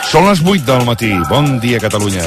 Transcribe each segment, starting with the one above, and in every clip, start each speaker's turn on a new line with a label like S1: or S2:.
S1: Són les 8 del matí. Bon dia, Catalunya.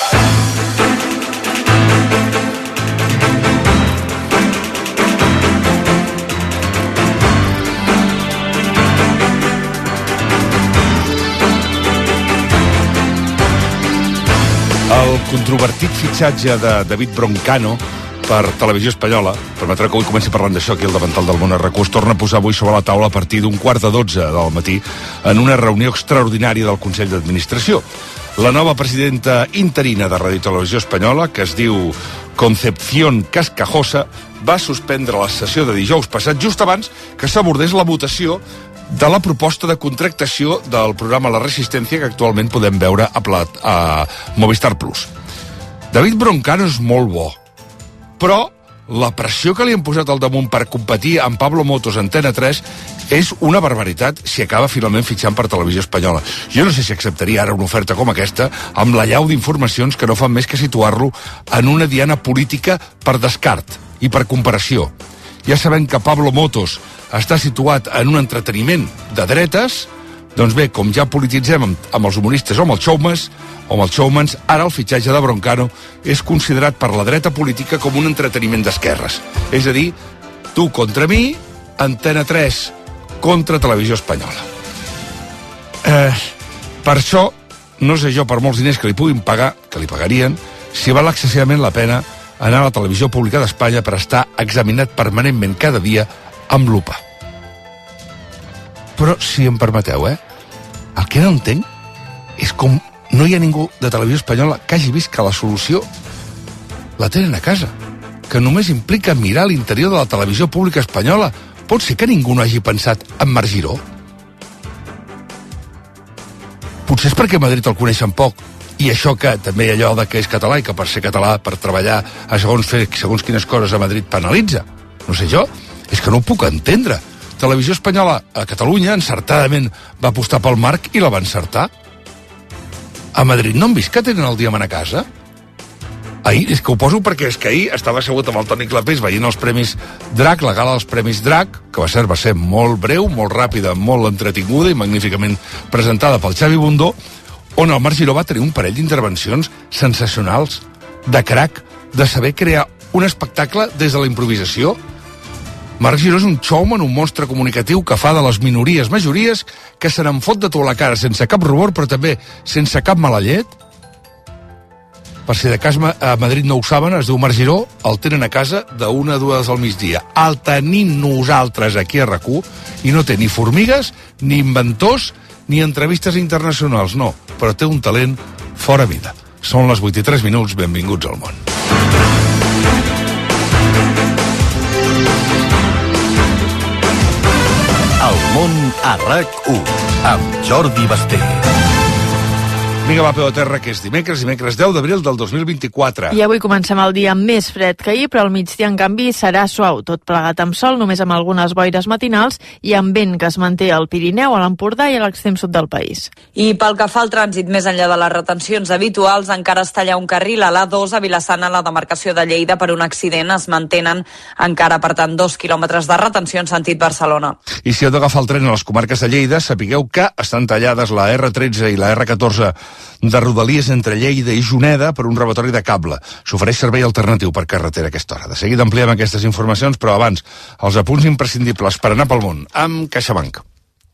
S1: El controvertit fitxatge de David Broncano per Televisió Espanyola, permetrà que avui comenci parlant d'això aquí al davantal del Món RQ, es torna a posar avui sobre la taula a partir d'un 11:15 del matí en una reunió extraordinària del Consell d'Administració. La nova presidenta interina de Ràdio i Televisió Espanyola, que es diu Concepción Cascajosa, va suspendre la sessió de dijous passat just abans que s'abordés la votació de la proposta de contractació del programa La Resistència que actualment podem veure a Movistar Plus. David Broncano és molt bo, però la pressió que li han posat al damunt per competir amb Pablo Motos a Antena 3 és una barbaritat si acaba finalment fitxant per Televisió Espanyola. Jo no sé si acceptaria ara una oferta com aquesta amb l'allau d'informacions que no fan més que situar-lo en una diana política per descart i per comparació. Ja sabem que Pablo Motos està situat en un entreteniment de dretes, doncs bé, com ja polititzem amb els humoristes o amb els showmans, ara el fitxatge de Broncano és considerat per la dreta política com un entreteniment d'esquerres. És a dir, tu contra mi, Antena 3 contra Televisió Espanyola. Per això, no sé jo, per molts diners que li puguin pagar, que li pagarien, si val excessivament la pena anar a la televisió pública d'Espanya per estar examinat permanentment cada dia amb lupa. Però, si em permeteu, el que no entenc és com no hi ha ningú de Televisió Espanyola que hagi vist que la solució la tenen a casa, que només implica mirar l'interior de la televisió pública espanyola. Pot ser que ningú no hagi pensat en Marc Giró? Potser és perquè a Madrid el coneixen poc, i això que també hi ha allò de que és català i que per ser català, per treballar a fer segons quines coses a Madrid penalitza. No sé jo, és que no ho puc entendre. Televisió Espanyola a Catalunya encertadament va apostar pel Marc i la va encertar. A Madrid no han vist que tenen el diamant a casa? Ahir, és que ho poso perquè és que ahir estava assegut amb el Toni Clapés veient els Premis DRAC, la gala dels Premis DRAC, que va ser molt breu, molt ràpida, molt entretinguda i magníficament presentada pel Xavi Bundó, on el Marc Giró va tenir un parell d'intervencions sensacionals, de crac, de saber crear un espectacle des de la improvisació. Marc Giró és un showman, un monstre comunicatiu que fa de les minories majories, que se n'en fot de tota la cara sense cap rubor, però també sense cap mala llet. Per si de cas a Madrid no ho saben, es diu Marc Giró, el tenen a casa d'1 a 2 del migdia. El tenim nosaltres aquí a RAC1 i no té ni formigues, ni inventors, ni entrevistes internacionals, no, però té un talent fora mida. Són les 8:03, benvinguts al món.
S2: El món a RAC1 amb Jordi Basté.
S1: Vinga, va, peu a terra, que és dimecres 10 d'abril del 2024.
S3: I avui comencem el dia més fred que ahir, però al migdia, en canvi, serà suau, tot plegat amb sol, només amb algunes boires matinals i amb vent que es manté al Pirineu, a l'Empordà i a l'extrem sud del país.
S4: I pel que fa al trànsit, més enllà de les retencions habituals, encara es talla un carril a l'A2 a Vila-sana, a la demarcació de Lleida, per un accident. Es mantenen encara, per tant, 2 quilòmetres de retenció en sentit Barcelona.
S1: I si heu d'agafar el tren a les comarques de Lleida, sapigueu que estan tallades la R13 i la R14 de Rodalies entre Lleida i Juneda per un robatori de cable. S'ofereix servei alternatiu per carretera a aquesta hora. De seguida ampliem aquestes informacions, però abans, els apunts imprescindibles per anar pel món amb CaixaBank.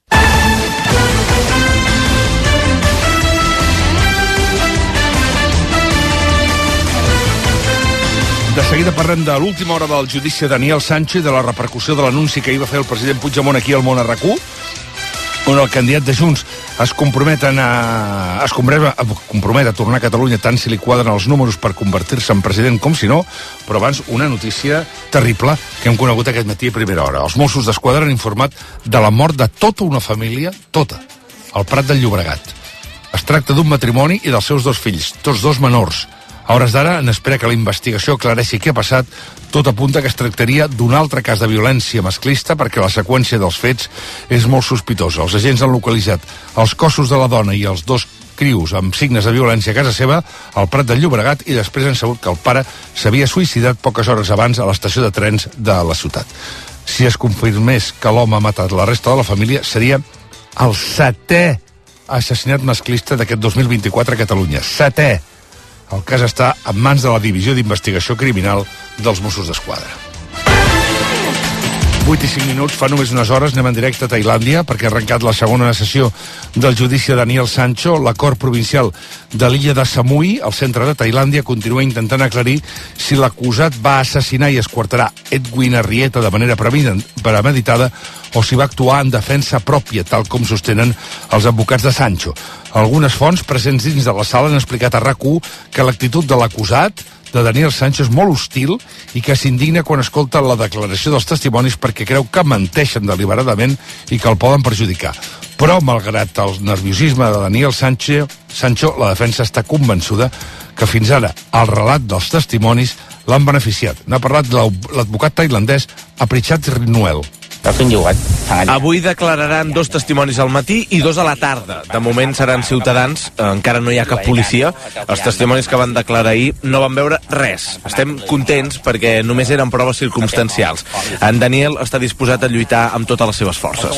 S1: De seguida parlem de l'última hora del judici de Daniel Sánchez, de la repercussió de l'anunci que ahir va fer el president Puigdemont aquí al món RAC1, on el candidat de Junts es compromet a tornar a Catalunya tant si li quadren els números per convertir-se en president com si no, però abans una notícia terrible que hem conegut aquest matí a primera hora. Els Mossos d'Esquadra han informat de la mort de tota una família, tota, al Prat del Llobregat. Es tracta d'un matrimoni i dels seus 2 fills, tots 2 menors. A hores d'ara, en espera que la investigació aclareixi què ha passat, tot apunta que es tractaria d'un altre cas de violència masclista perquè la seqüència dels fets és molt sospitosa. Els agents han localitzat els cossos de la dona i els 2 crius amb signes de violència a casa seva, al Prat del Llobregat, i després han sabut que el pare s'havia suïcidat poques hores abans a l'estació de trens de la ciutat. Si es confirmés que l'home ha matat la resta de la família, seria el 7è assassinat masclista d'aquest 2024 a Catalunya. 7è. El cas està en mans de la Divisió d'Investigació Criminal dels Mossos d'Esquadra. 8 i 5 minuts, fa només unes hores anem en directe a Tailàndia perquè ha arrencat la segona sessió del judici de Daniel Sancho. La Cort Provincial de l'illa de Samui, al centre de Tailàndia, continua intentant aclarir si l'acusat va assassinar i esquartarà Edwin Arrieta de manera premeditada o si va actuar en defensa pròpia, tal com sostenen els advocats de Sancho. Algunes fonts presents dins de la sala han explicat a RAC1 que l'actitud de l'acusat, de Daniel Sancho, és molt hostil i que s'indigna quan escolta la declaració dels testimonis perquè creu que menteixen deliberadament i que el poden perjudicar. Però, malgrat el nerviosisme de Daniel Sancho, la defensa està convençuda que fins ara el relat dels testimonis l'han beneficiat. N'ha parlat l'advocat tailandès Apichat Rinuel.
S5: Avui declararan 2 testimonis al matí i 2 a la tarda. De moment seran ciutadans, encara no hi ha cap policia. Els testimonis que van declarar ahir no van veure res. Estem contents perquè només eren proves circumstancials. En Daniel està disposat a lluitar amb totes les seves forces.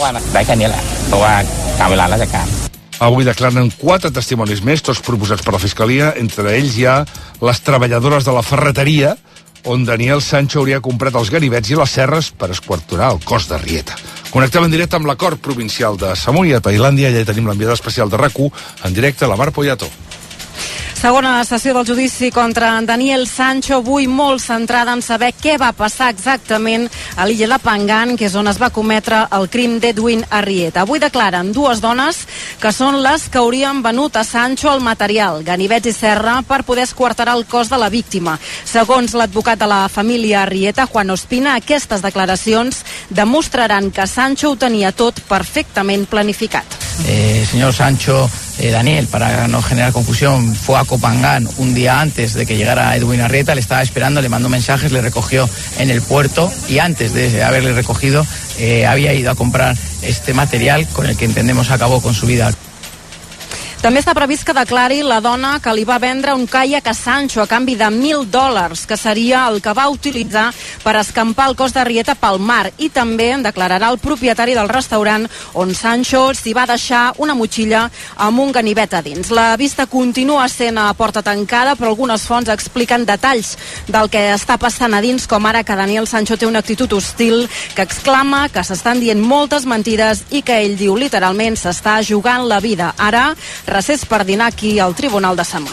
S1: Avui declaren 4 testimonis més, tots proposats per la Fiscalia. Entre ells hi ha les treballadores de la ferreteria, on Daniel Sancho hauria comprat els ganivets i les serres per esquarturar el cos d'Arrieta. Connectem en directe amb la Cort Provincial de Samui, a Tailàndia. Allà tenim l'enviada especial de RAC1, en directe, la Mar Poyato.
S6: Segona sessió del judici contra Daniel Sancho, avui molt centrada en saber què va passar exactament a l'illa de Phangan, que és on es va cometre el crim d'Edwin Arrieta. Avui declaren 2 dones que són les que haurien venut a Sancho el material, ganivets i serra, per poder esquarterar el cos de la víctima. Segons l'advocat de la família Arrieta, Juan Ospina, aquestes declaracions demostraran que Sancho ho tenia tot perfectament planificat.
S7: Señor Sancho, Daniel, para no generar confusión, fue a Phangan un día antes de que llegara Edwin Arrieta, le estaba esperando, le mandó mensajes, le recogió en el puerto y antes de haberle recogido había ido a comprar este material con el que entendemos acabó con su vida.
S6: També està previst que declari la dona que li va vendre un caiac a Sancho a canvi de $1.000, que seria el que va utilitzar per escampar el cos d'Arrieta pel mar, i també en declararà el propietari del restaurant on Sancho s'hi va deixar una motxilla amb un ganivet a dins. La vista continua sent a porta tancada, però algunes fonts expliquen detalls del que està passant a dins, com ara que Daniel Sancho té una actitud hostil, que exclama que s'estan dient moltes mentides i que ell diu literalment s'està jugant la vida. Ara recés per dinar aquí al Tribunal de Samui.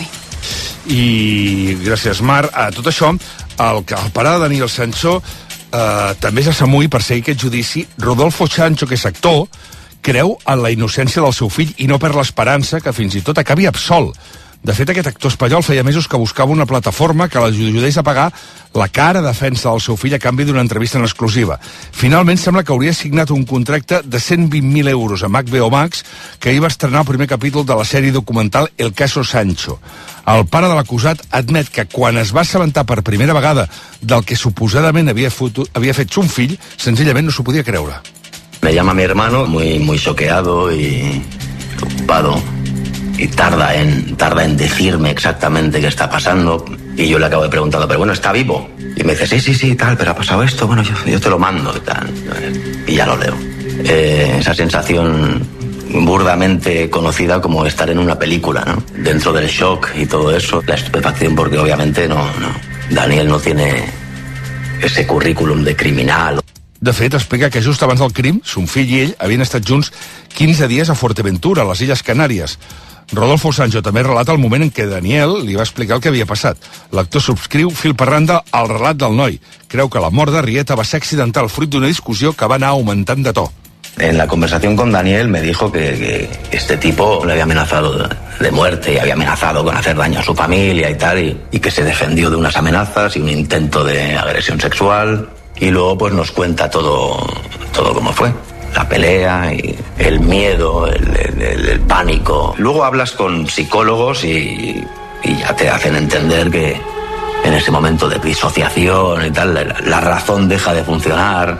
S1: I gràcies, Mar. A tot això, el pare de Daniel Sancho també és a Samui per seguir aquest judici. Rodolfo Sancho, que és actor, creu en la innocència del seu fill i no perd l'esperança que fins i tot acabi absolt. De fet, aquest actor espanyol feia mesos que buscava una plataforma que l'ajudés a pagar la cara defensa del seu fill a canvi d'una entrevista en exclusiva. Finalment, sembla que hauria signat un contracte de 120.000 euros amb HBO Max, que hi va estrenar el primer capítol de la sèrie documental El caso Sancho. El pare de l'acusat admet que quan es va assabentar per primera vegada del que suposadament havia fet son fill, senzillament no s'ho podia creure.
S8: Me llama mi hermano, muy choqueado y preocupado. Y tarda en decirme exactamente qué está pasando. Y yo le acabo de preguntar, pero bueno, ¿está vivo? Y me dice, sí, tal, pero ha pasado esto, bueno, yo te lo mando y tal. Y ya lo leo. Esa sensación burdamente conocida como estar en una película, ¿no? Dentro del shock y todo eso, la estupefacción, porque obviamente no. Daniel no tiene ese currículum de criminal.
S1: De fet, explica que just abans del crim, son fill i ell havien estat junts 15 dies a Fuerteventura, a les Illes Canàries. Rodolfo Sancho també relata el moment en què Daniel li va explicar el que havia passat. L'actor subscriu fil per randa al relat del noi. Creu que la mort d'Arrieta va ser accidental, fruit d'una discussió que va anar augmentant de to.
S8: En la conversación con Daniel me dijo que este tipo le había amenazado de muerte y había amenazado con hacer daño a su familia y tal, y que se defendió de unas amenazas y un intento de agresión sexual, y luego pues nos cuenta todo cómo fue. La pelea y el miedo, el pánico. Luego hablas con psicólogos y ya te hacen entender que en ese momento de disociación y tal, la razón deja de funcionar.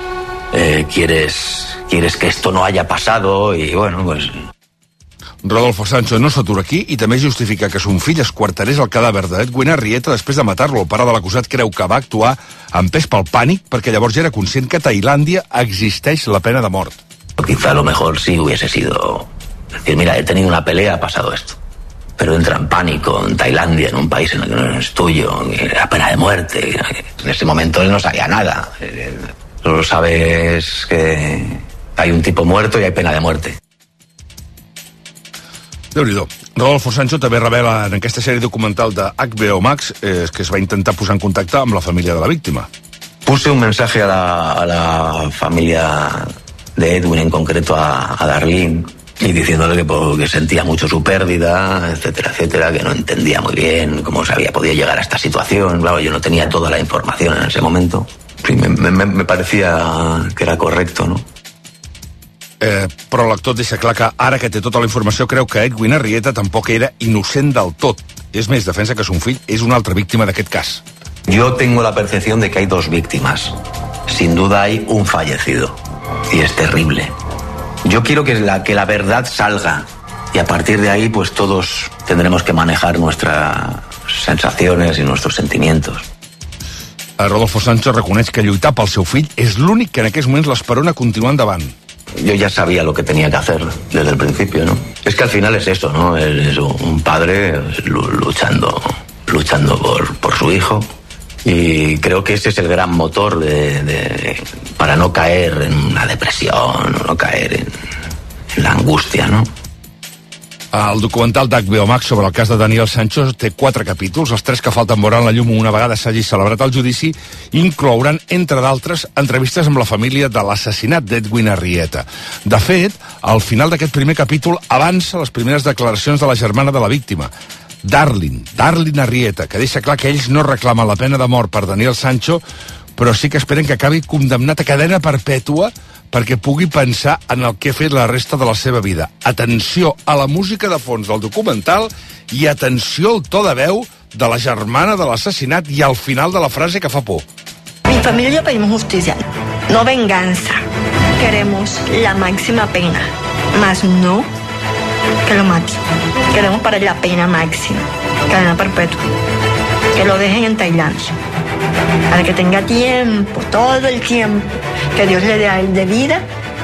S8: Quieres que esto no haya pasado y bueno, pues...
S1: Rodolfo Sancho no s'atura aquí i també justifica que son fill esquarterés el cadàver d'Edwin Arrieta després de matar-lo. El pare de l'acusat creu que va actuar empès pel pànic perquè llavors ja era conscient que a Tailàndia existeix la pena de mort.
S8: Quizá a lo mejor sí hubiese sido Decir, mira, he tenido una pelea, ha pasado esto. Pero entra en pánico en Tailandia, en un país en el que no es tuyo, la pena de muerte. En ese momento él no sabía nada. Solo sabes que hay un tipo muerto y hay pena de muerte.
S1: Déu-n'hi-do. Rodolfo Sancho també revela en aquesta sèrie documental de HBO Max que es va intentar posar en contacte amb la família de la víctima.
S8: Puse un mensaje a la familia de Edwin, en concreto a Darlene, y diciéndole que sentía mucho su pérdida, etcétera, etcétera, que no entendía muy bien cómo se había podido llegar a esta situación. Claro, yo no tenía toda la información en ese momento. Sí, me parecía que era correcto, ¿no?
S1: Però l'actor deixa clar que ara que té tota la informació creu que Edwin Arrieta tampoc era innocent del tot. És més, defensa que son fill és una altra víctima d'aquest cas.
S8: Yo tengo la percepción de que hay dos víctimas. Sin duda hay un fallecido. Y es terrible. Yo quiero que la verdad salga. Y a partir de ahí, pues todos tendremos que manejar nuestras sensaciones y nuestros sentimientos.
S1: Rodolfo Sancho reconeix que lluitar pel seu fill és l'únic que en aquests moments l'esperona continuar endavant.
S8: Yo ya sabía lo que tenía que hacer desde el principio, ¿no? Es que al final es eso, ¿no? Es un padre luchando por su hijo. Y creo que ese es el gran motor para no caer en una depresión, no caer en la angustia, ¿no?
S1: El documental d'HBO Max sobre el cas de Daniel Sancho té 4 capítols. Els 3 que falten veuran la llum una vegada s'hagi celebrat el judici i inclouran, entre d'altres, entrevistes amb la família de l'assassinat d'Edwin Arrieta. De fet, al final d'aquest primer capítol avança les primeres declaracions de la germana de la víctima, Darlene Arrieta, que deixa clar que ells no reclamen la pena de mort per Daniel Sancho, però sí que esperen que acabi condemnat a cadena perpètua perquè pugui pensar en el que ha fet la resta de la seva vida. Atenció a la música de fons del documental i atenció al to de veu de la germana de l'assassinat i al final de la frase que fa por.
S9: Mi familia y yo pedimos justicia, no venganza. Queremos la máxima pena, más no que lo maten. Queremos para la pena máxima, cadena perpetua. Que lo dejen en Tailandia. Para que tenga tiempo, todo el tiempo que Dios le dé a él de vida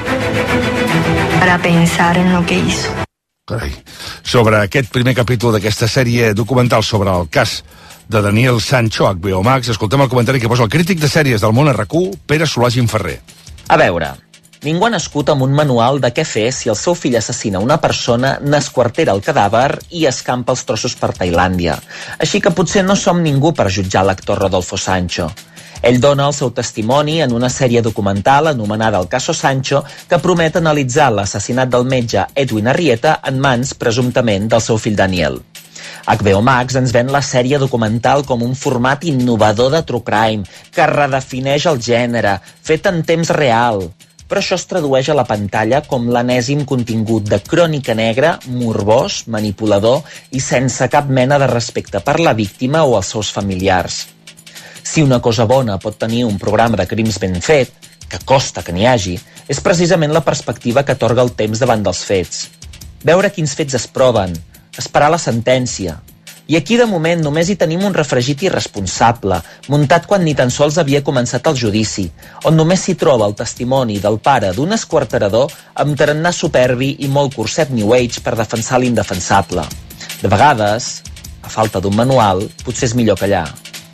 S9: para pensar en lo que hizo.
S1: Carai. Sobre aquest primer capítol d'aquesta sèrie documental sobre el cas de Daniel Sancho, HBO Max, escoltem el comentari que posa el crític de sèries del món RQ, Pere Solà-Gimferrer.
S10: A veure, ningú ha nascut amb un manual de què fer si el seu fill assassina una persona, n'esquartera el cadàver i escampa els trossos per Tailàndia. Així que potser no som ningú per jutjar l'actor Rodolfo Sancho. Ell dona el seu testimoni en una sèrie documental anomenada El caso Sancho, que promet analitzar l'assassinat del metge Edwin Arrieta en mans, presumptament, del seu fill Daniel. HBO Max ens ven la sèrie documental com un format innovador de true crime, que redefineix el gènere, fet en temps real. Però això es tradueix a la pantalla com l'enèsim contingut de crònica negra, morbós, manipulador i sense cap mena de respecte per la víctima o els seus familiars. Si una cosa bona pot tenir un programa de crims ben fet, que costa que n'hi hagi, és precisament la perspectiva que atorga el temps davant dels fets. Veure quins fets es proven, esperar la sentència. I aquí, de moment, només hi tenim un refregit irresponsable, muntat quan ni tan sols havia començat el judici, on només s'hi troba el testimoni del pare d'un esquarterador amb tarannà superbi i molt curset New Age per defensar l'indefensable. De vegades, a falta d'un manual, potser és millor callar.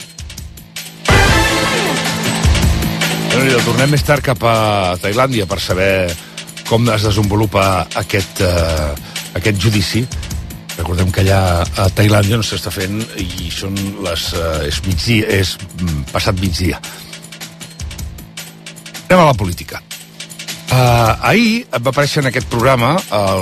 S1: Tornem més tard cap a Tailàndia per saber com es desenvolupa aquest judici. Recordem que allà a Tailàndia no s'està fent i són és passat migdia. Anem a la política. Ahir va aparèixer en aquest programa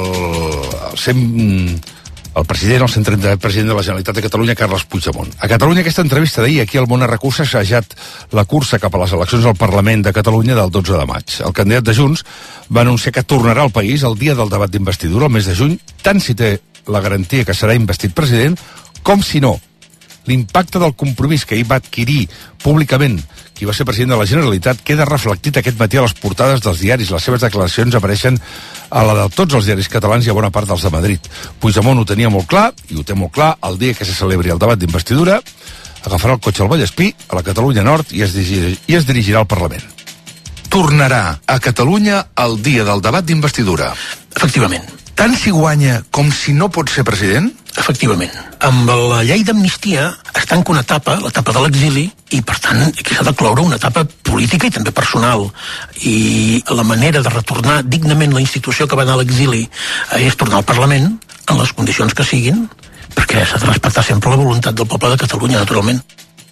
S1: el president, el 130è president de la Generalitat de Catalunya, Carles Puigdemont. A Catalunya, aquesta entrevista d'ahir, aquí al Món RQ, s'ha assajat la cursa cap a les eleccions al Parlament de Catalunya del 12 de maig. El candidat de Junts va anunciar que tornarà al país el dia del debat d'investidura, el mes de juny, tant si té la garantia que serà investit president, com si no. L'impacte del compromís que ell va adquirir públicament, qui va ser president de la Generalitat, queda reflectit aquest matí a les portades dels diaris. Les seves declaracions apareixen a la de tots els diaris catalans i a bona part dels de Madrid. Puigdemont ho tenia molt clar, i ho té molt clar, el dia que se celebri el debat d'investidura, agafarà el cotxe al Vallespí, a la Catalunya Nord, i es dirigirà al Parlament.
S11: Tornarà a Catalunya el dia del debat d'investidura.
S12: Efectivament.
S11: tant si guanya com si no pot ser president?
S12: Efectivament. Amb la llei d'amnistia es tanca una etapa, l'etapa de l'exili, i per tant aquí s'ha de cloure una etapa política i també personal. I la manera de retornar dignament la institució que va anar a l'exili és tornar al Parlament, en les condicions que siguin, perquè s'ha de respectar sempre la voluntat del poble de Catalunya, naturalment.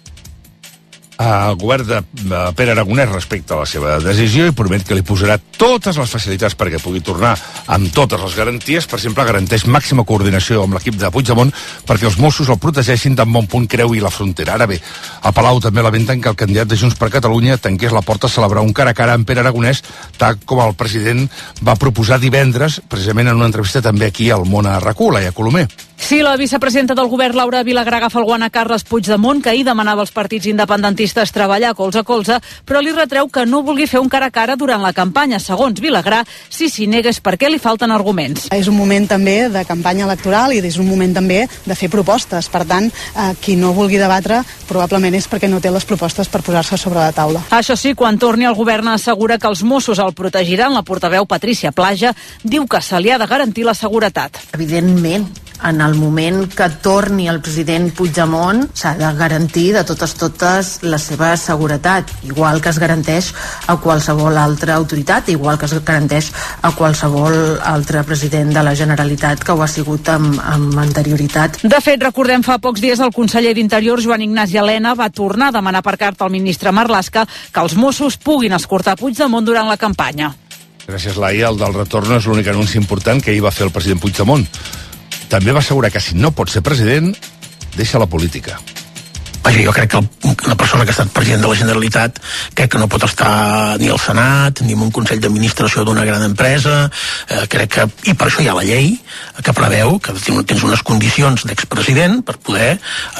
S1: El govern de Pere Aragonès respecta la seva decisió i promet que li posarà totes les facilitats perquè pugui tornar amb totes les garanties. Per exemple, garanteix màxima coordinació amb l'equip de Puigdemont perquè els Mossos el protegeixin tan bon punt creui la frontera. Ara bé, a Palau també lamenten que el candidat de Junts per Catalunya tanqués la porta a celebrar un cara a cara amb Pere Aragonès, tal com el president va proposar divendres, precisament en una entrevista també aquí al Món a RAC1, Laia Colomer.
S13: Sí, la vicepresidenta del govern, Laura Vilagrà, agafa el guant a Carles Puigdemont, que ahir demanava als partits independentistes treballar colze a colze, però li retreu que no vulgui fer un cara a cara durant la campanya. Segons Vilagrà, si s'hi nega és perquè li falten arguments.
S14: És un moment també de campanya electoral i és un moment també de fer propostes. Per tant, qui no vulgui debatre probablement és perquè no té les propostes per posar-se sobre la taula.
S13: Això sí, quan torni el govern assegura que els Mossos el protegiran. La portaveu Patrícia Plaja diu que se li ha de garantir la seguretat.
S15: Evidentment, en el moment que torni el president Puigdemont s'ha de garantir de totes la seva seguretat, igual que es garanteix a qualsevol altra autoritat, igual que es garanteix a qualsevol altre president de la Generalitat que ho ha sigut amb anterioritat.
S13: De fet, recordem, fa pocs dies el conseller d'Interior, Joan Ignasi Elena, va tornar a demanar per carta al ministre Marlaska que els Mossos puguin escortar Puigdemont durant la campanya.
S1: Gràcies, Laia. El del retorn no és l'únic anunci important que ahir va fer el president Puigdemont. També va assegurar que si no pot ser president, deixa la política.
S12: Vaja, jo crec que una persona que ha estat president de la Generalitat crec que no pot estar ni al Senat ni en un Consell d'Administració d'una gran empresa. Crec que, i per això hi ha la llei que preveu que tens unes condicions d'expresident per poder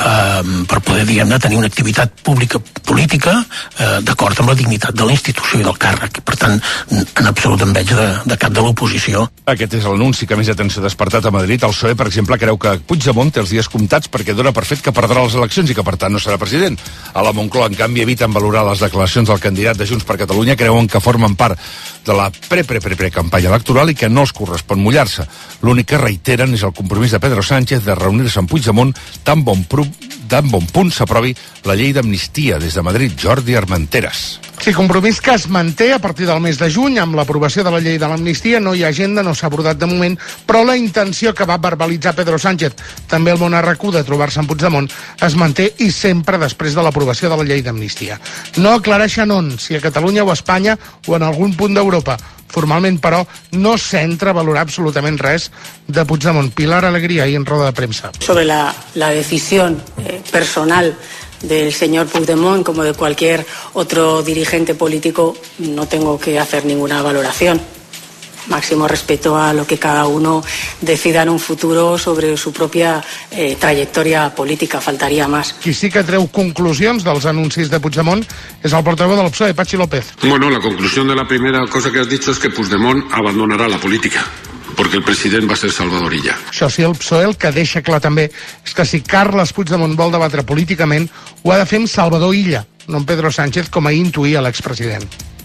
S12: diguem-ne, tenir una activitat pública política d'acord amb la dignitat de la institució i del càrrec. Per tant, en absolut em veig de cap de l'oposició.
S1: Aquest és l'anunci que més atenció ha despertat a Madrid. El PSOE, per exemple, creu que Puigdemont té els dies comptats perquè dona per fet que perdrà les eleccions i que, per tant, no serà president. A la Moncloa, en canvi, eviten valorar les declaracions del candidat de Junts per Catalunya, creuen que formen part de la pre-campanya electoral i que no els correspon mullar-se. L'únic que reiteren és el compromís de Pedro Sánchez de reunir-se amb Puigdemont tan bon punt s'aprovi la llei d'amnistia. Des de Madrid, Jordi Armenteres.
S16: Sí, compromís que es manté a partir del mes de juny. Amb l'aprovació de la llei de l'amnistia no hi ha agenda, no s'ha abordat de moment, però la intenció que va verbalitzar Pedro Sánchez, també el Món a RAC1, de trobar-se amb Puigdemont, es manté i sempre després de l'aprovació de la llei d'amnistia. No aclareixen on, si a Catalunya o a Espanya o en algun punt d'Europa. Formalment, però, no s'entra a valorar absolutament res de Puigdemont. Pilar Alegría, ahí en roda de prensa.
S17: Sobre la decisión personal del señor Puigdemont, como de cualquier otro dirigente político, no tengo que hacer ninguna valoración. Máximo respeto a lo que cada uno decida en un futuro sobre su propia trayectoria política, faltaría más.
S16: Qui sí que treu conclusions dels anuncis de Puigdemont és el portaveu del PSOE, Patxi López.
S18: Bueno, la conclusión de la primera cosa que has dicho es que Puigdemont abandonará la política, porque el president va ser Salvador Illa.
S16: Això sí, el PSOE el que deixa clar també és que si Carles Puigdemont vol debatre políticament, ho ha de fer amb Salvador Illa, no amb Pedro Sánchez, com ahir intuïa l'expresident.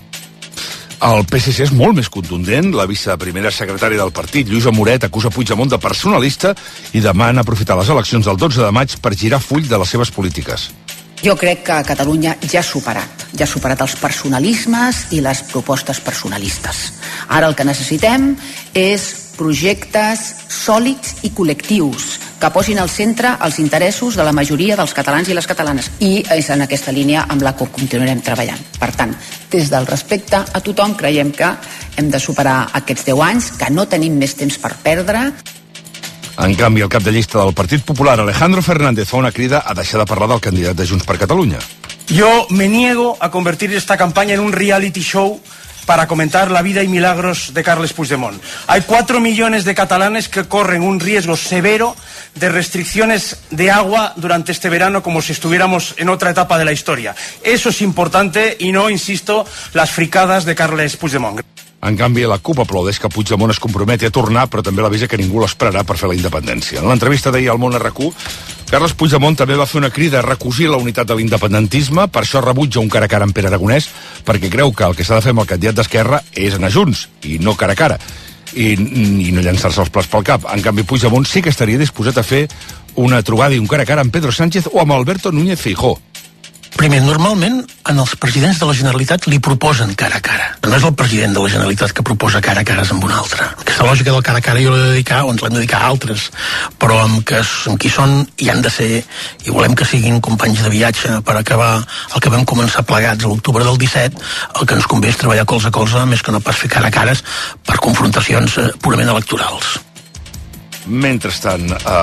S1: El PSC és molt més contundent. La viceprimera secretària del partit, Lluïsa Moret, acusa Puigdemont de personalista i demana aprofitar les eleccions del 12 de maig per girar full de les seves polítiques.
S19: Jo crec que Catalunya ja ha superat els personalismes i les propostes personalistes. Ara el que necessitem és projectes sòlids i col·lectius que posin al centre els interessos de la majoria dels catalans i les catalanes, i és en aquesta línia amb la que continuarem treballant. Per tant, des del respecte a tothom, creiem que hem de superar aquests 10 anys, que no tenim més temps per perdre.
S1: En canvi, el cap de llista del Partit Popular, Alejandro Fernández, fa una crida a deixar de parlar del candidat de Junts per Catalunya.
S20: Yo me niego a convertir esta campaña en un reality show para comentar la vida y milagros de Carles Puigdemont. Hay 4 millones de catalanes que corren un riesgo severo de restricciones de agua durante este verano, como si estuviéramos en otra etapa de la historia. Eso es importante y no, insisto, las fricadas de Carles Puigdemont.
S1: En canvi, la CUP aplaudeix que Puigdemont es comprometi a tornar, però també l'avisa que ningú l'esperarà per fer la independència. En l'entrevista d'ahir al Món a RAC1, Carles Puigdemont també va fer una crida a recosir la unitat de l'independentisme, per això rebutja un cara a cara amb Pere Aragonès, perquè creu que el que s'ha de fer amb el candidat d'Esquerra és anar junts, i no cara a cara. i no llançar-se els plats pel cap. En canvi, Puigdemont sí que estaria disposat a fer una trobada i un cara a cara amb Pedro Sánchez o amb Alberto Núñez Feijóo.
S12: Primer, normalment, en els presidents de la Generalitat li proposen cara a cara. No és el president de la Generalitat que proposa cara a cares amb un altre. Aquesta lògica del cara a cara jo l'he de dedicar, o ens l'hem de dedicar a altres, però amb qui són i han de ser, i volem que siguin companys de viatge per acabar el que vam començar plegats a l'octubre del 17, el que ens convé és treballar colze a colze, més que no pas fer cara a cares per confrontacions purament electorals.
S1: Mentrestant,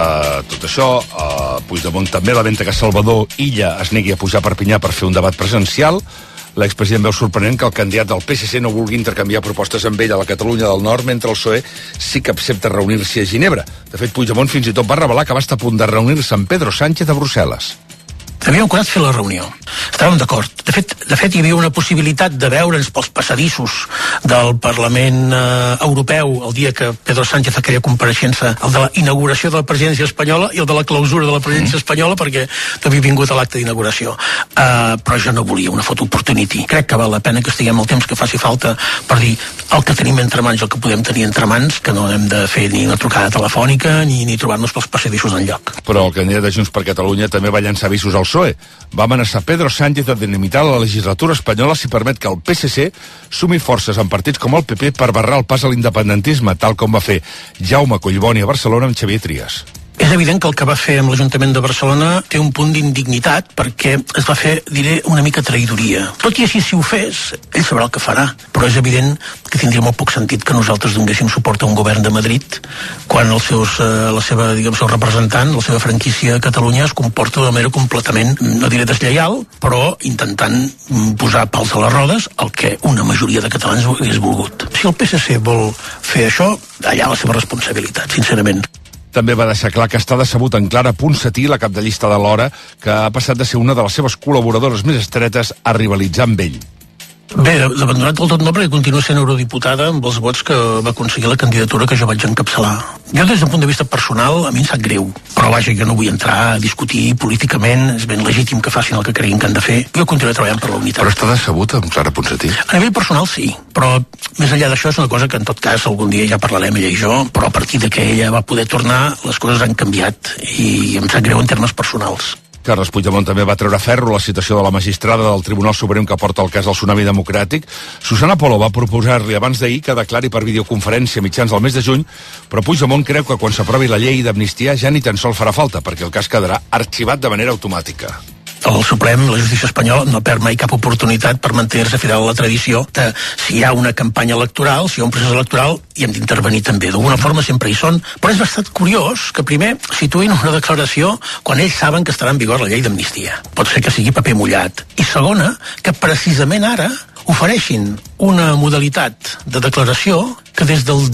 S1: tot això, Puigdemont també lamenta que Salvador Illa es negui a pujar a Perpinyà per fer un debat presencial. L'expresident veu sorprenent que el candidat del PSC no vulgui intercanviar propostes amb ell a la Catalunya del Nord, mentre el PSOE sí que accepta reunir-s'hi a Ginebra. De fet, Puigdemont fins i tot va revelar que va estar a punt de reunir-se amb Pedro Sánchez a Brussel·les.
S12: Havíem acordat fer la reunió. Estàvem d'acord. De fet, hi havia una possibilitat de veure'ns pels passadissos del Parlament Europeu el dia que Pedro Sánchez aquella compareixença, el de la inauguració de la presidència espanyola i el de la clausura de la presidència espanyola, perquè no havia vingut a l'acte d'inauguració. Però jo no volia una photo opportunity. Crec que val la pena que estiguem el temps que faci falta per dir el que tenim entre mans i el que podem tenir entre mans, que no hem de fer ni una trucada telefònica ni trobar-nos pels passadissos enlloc.
S1: Però el candidat de Junts per Catalunya també va llançar avisos al PSOE. Va amenaçar Pedro Sánchez de dinamitar la legislatura espanyola si permet que el PSC sumi forces en partits com el PP per barrar el pas a l'independentisme, tal com va fer Jaume Collboni a Barcelona amb Xavier Trias.
S12: És evident que el que va fer amb l'Ajuntament de Barcelona té un punt d'indignitat perquè es va fer, diré, una mica traïdoria. Tot i així, si ho fes, ell sabrà el que farà. Però és evident que tindria molt poc sentit que nosaltres donéssim suport a un govern de Madrid quan el seu representant, la seva franquícia a Catalunya es comporta de manera completament, no diré deslleial, però intentant posar pals a les rodes el que una majoria de catalans hagués volgut. Si el PSC vol fer això, allà la seva responsabilitat, sincerament.
S1: També va deixar clar que està decebut en Clara Ponsatí, la cap de llista de l'Hora, que ha passat de ser una de les seves col·laboradores més estretes a rivalitzar amb ell.
S12: Bé, l'abandonat del tot no, perquè continua sent eurodiputada amb els vots que va aconseguir la candidatura que jo vaig encapçalar. Jo, des del punt de vista personal, a mi em sap greu. Però vaja, jo no vull entrar a discutir políticament, és ben legítim que facin el que creguin que han de fer. Jo continuaré treballant per la unitat.
S11: Però està decebut amb Clara Ponsatí?
S12: A nivell personal, sí. Però més enllà d'això és una cosa que en tot cas algun dia ja parlarem ella i jo, però a partir de que ella va poder tornar, les coses han canviat i em sap greu en termes personals.
S1: Carles Puigdemont també va treure a ferro la citació de la magistrada del Tribunal Suprem que porta el cas del tsunami democràtic. Susana Polo va proposar-li abans d'ahir que declari per videoconferència a mitjans del mes de juny, però Puigdemont creu que quan s'aprovi la llei d'amnistia ja ni tan sol farà falta, perquè el cas quedarà arxivat de manera automàtica.
S12: El Suprem, la justícia espanyola, no perd mai cap oportunitat per mantenir-se fidel a la tradició de si hi ha una campanya electoral, si hi ha un procés electoral, hi hem d'intervenir també. D'alguna forma sempre hi són, però és bastant curiós que primer situïn una declaració quan ells saben que estarà en vigor la llei d'amnistia. Pot ser que sigui paper mullat. I segona, que precisament ara ofereixin una modalitat de declaració que des del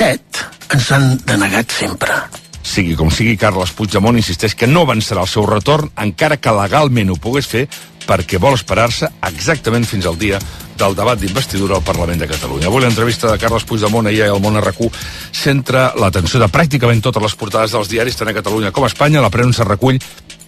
S12: 17 ens han denegat sempre.
S1: Sigui com sigui, Carles Puigdemont insisteix que no avançarà el seu retorn, encara que legalment ho pogués fer, perquè vol esperar-se exactament fins al dia del debat d'investidura al Parlament de Catalunya. Avui l'entrevista de Carles Puigdemont ahir al Món RQ centra l'atenció de pràcticament totes les portades dels diaris, tant a Catalunya com a Espanya. La premsa recull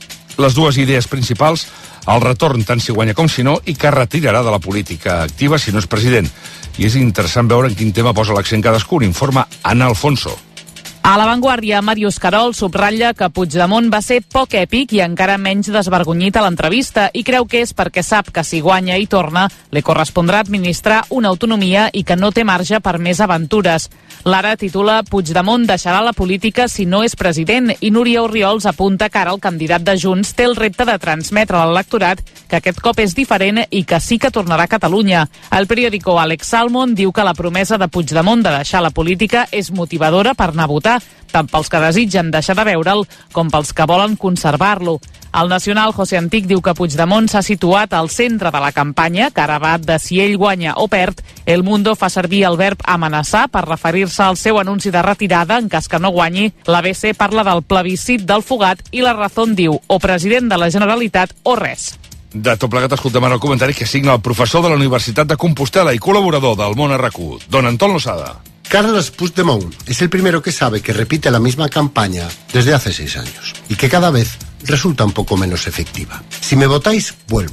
S1: les dues idees principals, el retorn tant si guanya com si no, i que retirarà de la política activa si no és president. I és interessant veure en quin tema posa l'accent cadascun, informa Ana Alfonso.
S13: A La Vanguardia, Màrius Carol subratlla que Puigdemont va ser poc èpic i encara menys desvergonyit a l'entrevista i creu que és perquè sap que si guanya i torna li correspondrà administrar una autonomia i que no té marge per més aventures. L'Ara titula Puigdemont deixarà la política si no és president i Núria Orriols apunta que ara el candidat de Junts té el repte de transmetre a l'electorat que aquest cop és diferent i que sí que tornarà a Catalunya. El periòdico Alex Salmond diu que la promesa de Puigdemont de deixar la política és motivadora per anar a votar, tant pels que desitgen deixar de veure'l com pels que volen conservar-lo. El nacional José Antic diu que Puigdemont s'ha situat al centre de la campanya, que ara va de si ell guanya o perd. El Mundo fa servir el verb amenaçar per referir-se al seu anunci de retirada en cas que no guanyi. l'ABC parla del plebiscit del fugat i La Razón diu o president de la Generalitat o res.
S1: De tot plegat escoltem ara el comentari que signa el professor de la Universitat de Compostela i col·laborador del Món RQ, don Antón Losada.
S21: Carles Puigdemont es el primero que sabe que repite la misma campaña desde hace 6 años y que cada vez resulta un poco menos efectiva. Si me votáis, vuelvo.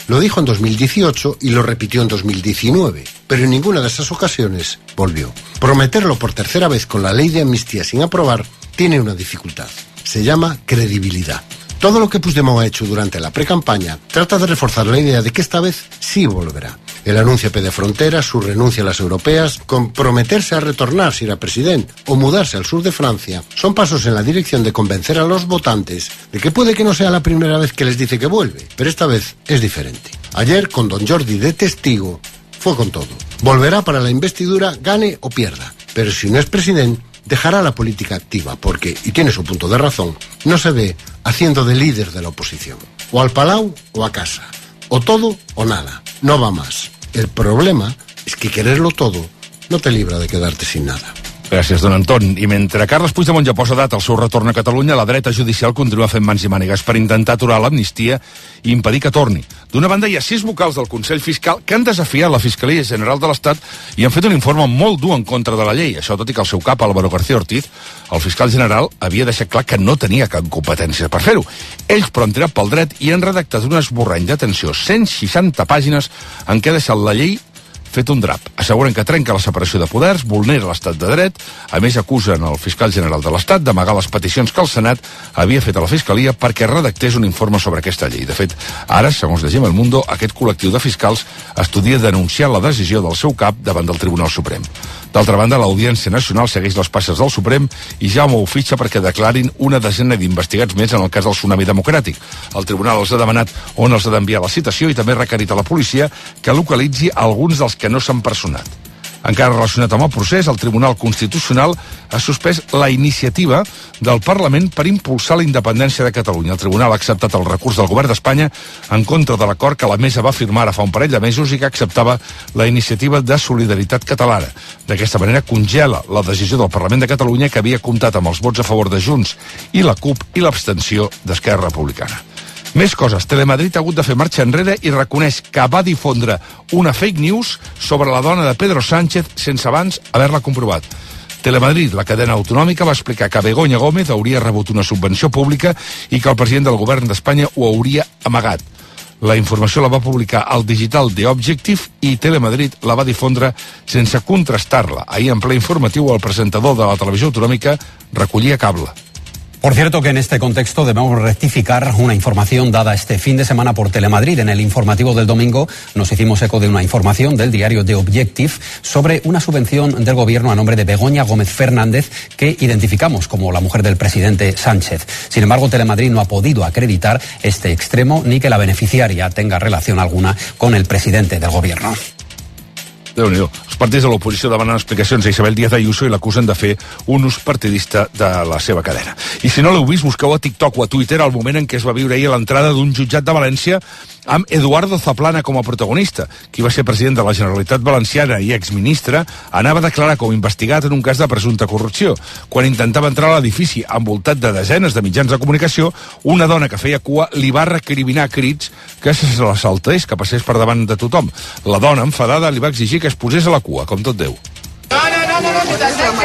S21: Lo dijo en 2018 y lo repitió en 2019, pero en ninguna de esas ocasiones volvió. Prometerlo por tercera vez con la ley de amnistía sin aprobar tiene una dificultad. Se llama credibilidad. Todo lo que Puigdemont ha hecho durante la precampaña trata de reforzar la idea de que esta vez sí volverá. El anuncio de fronteras, su renuncia a las europeas, comprometerse a retornar si era presidente o mudarse al sur de Francia, son pasos en la dirección de convencer a los votantes de que puede que no sea la primera vez que les dice que vuelve, pero esta vez es diferente. Ayer, con don Jordi de testigo, fue con todo. Volverá para la investidura, gane o pierda, pero si no es presidente, dejará la política activa porque, y tiene su punto de razón, no se ve haciendo de líder de la oposición. O al palau o a casa. O todo o nada. No va más. El problema és que quererlo todo no te libra de quedarte sin nada.
S1: Gràcies, don Anton. I mentre Carles Puigdemont ja posa data al seu retorn a Catalunya, la dreta judicial continua fent mans i mànigues per intentar aturar l'amnistia i impedir que torni. D'una banda, hi ha 6 vocals del Consell Fiscal que han desafiat la Fiscalia General de l'Estat i han fet un informe molt dur en contra de la llei. Això tot i que el seu cap, Álvaro García Ortiz, el fiscal general, havia deixat clar que no tenia cap competència per fer-ho. Ells, però, han tirat pel dret i han redactat un esborrany d'atenció, 160 pàgines en què ha deixat la llei fet un drap. Asseguren que trenca la separació de poders, vulnera l'estat de dret, a més acusen el fiscal general de l'Estat d'amagar les peticions que el Senat havia fet a la Fiscalia perquè redactés un informe sobre aquesta llei. De fet, ara, segons llegim El Mundo, aquest col·lectiu de fiscals estudia denunciar la decisió del seu cap davant del Tribunal Suprem. D'altra banda, l'Audiència Nacional segueix les passes del Suprem i Jaume ho fitxa perquè declarin una desena d'investigats més en el cas del tsunami democràtic. El tribunal els ha demanat on els ha d'enviar la citació i també ha requerit a la policia que localitzi alguns dels que no s'han personat. Encara relacionat amb el procés, el Tribunal Constitucional ha suspès la iniciativa del Parlament per impulsar la independència de Catalunya. El Tribunal ha acceptat el recurs del Govern d'Espanya en contra de l'acord que la Mesa va firmar ara fa un parell de mesos i que acceptava la iniciativa de Solidaritat Catalana. D'aquesta manera congela la decisió del Parlament de Catalunya que havia comptat amb els vots a favor de Junts i la CUP i l'abstenció d'Esquerra Republicana. Més coses. Telemadrid ha hagut de fer marxa enrere i reconeix que va difondre una fake news sobre la dona de Pedro Sánchez sense abans haver-la comprovat. Telemadrid, la cadena autonòmica, va explicar que Begoña Gómez hauria rebut una subvenció pública i que el president del govern d'Espanya ho hauria amagat. La informació la va publicar al digital The Objective i Telemadrid la va difondre sense contrastar-la. Ahir, en ple informatiu, el presentador de la televisió autonòmica recollia cable.
S2: Por cierto que en este contexto debemos rectificar una información dada este fin de semana por Telemadrid. En el informativo del domingo nos hicimos eco de una información del diario The Objective sobre una subvención del gobierno a nombre de Begoña Gómez Fernández que identificamos como la mujer del presidente Sánchez. Sin embargo, Telemadrid no ha podido acreditar este extremo ni que la beneficiaria tenga relación alguna con el presidente del gobierno.
S1: Déu-n'hi-do. Els partits de l'oposició demanen explicacions a Isabel Díaz Ayuso i l'acusen de fer un ús partidista de la seva cadena. I si no l'heu vist, busqueu a TikTok o a Twitter el moment en què es va viure ahir l'entrada d'un jutjat de València amb Eduardo Zaplana com a protagonista. Qui va ser president de la Generalitat Valenciana i exministre anava a declarar com investigat en un cas de presumpta corrupció. Quan intentava entrar a l'edifici envoltat de desenes de mitjans de comunicació, una dona que feia cua li va recriminar a crits que se la saltés, que passés per davant de tothom. La dona, enfadada, li va exigir que es posés a la cua, com tot Déu.
S22: No, que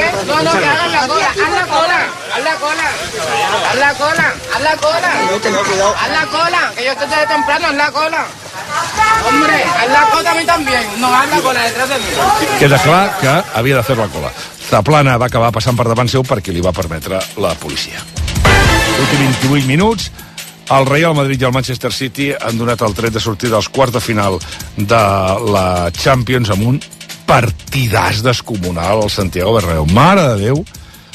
S22: hagas la cola, haz la cola, haz la cola, haz la cola, haz la cola, haz la cola, que yo te estoy temprano, haz la cola. Hombre, haz la cola a mí también, no haz la cola detrás de mí.
S1: Queda clar que havia de fer la cola. Zaplana va acabar passant per davant seu perquè li va permetre la policia. Últims 28 minuts, el Real Madrid i el Manchester City han donat el tret de sortida als quarts de final de la Champions amb un partidàs descomunal al Santiago Bernabéu. Mare de Déu,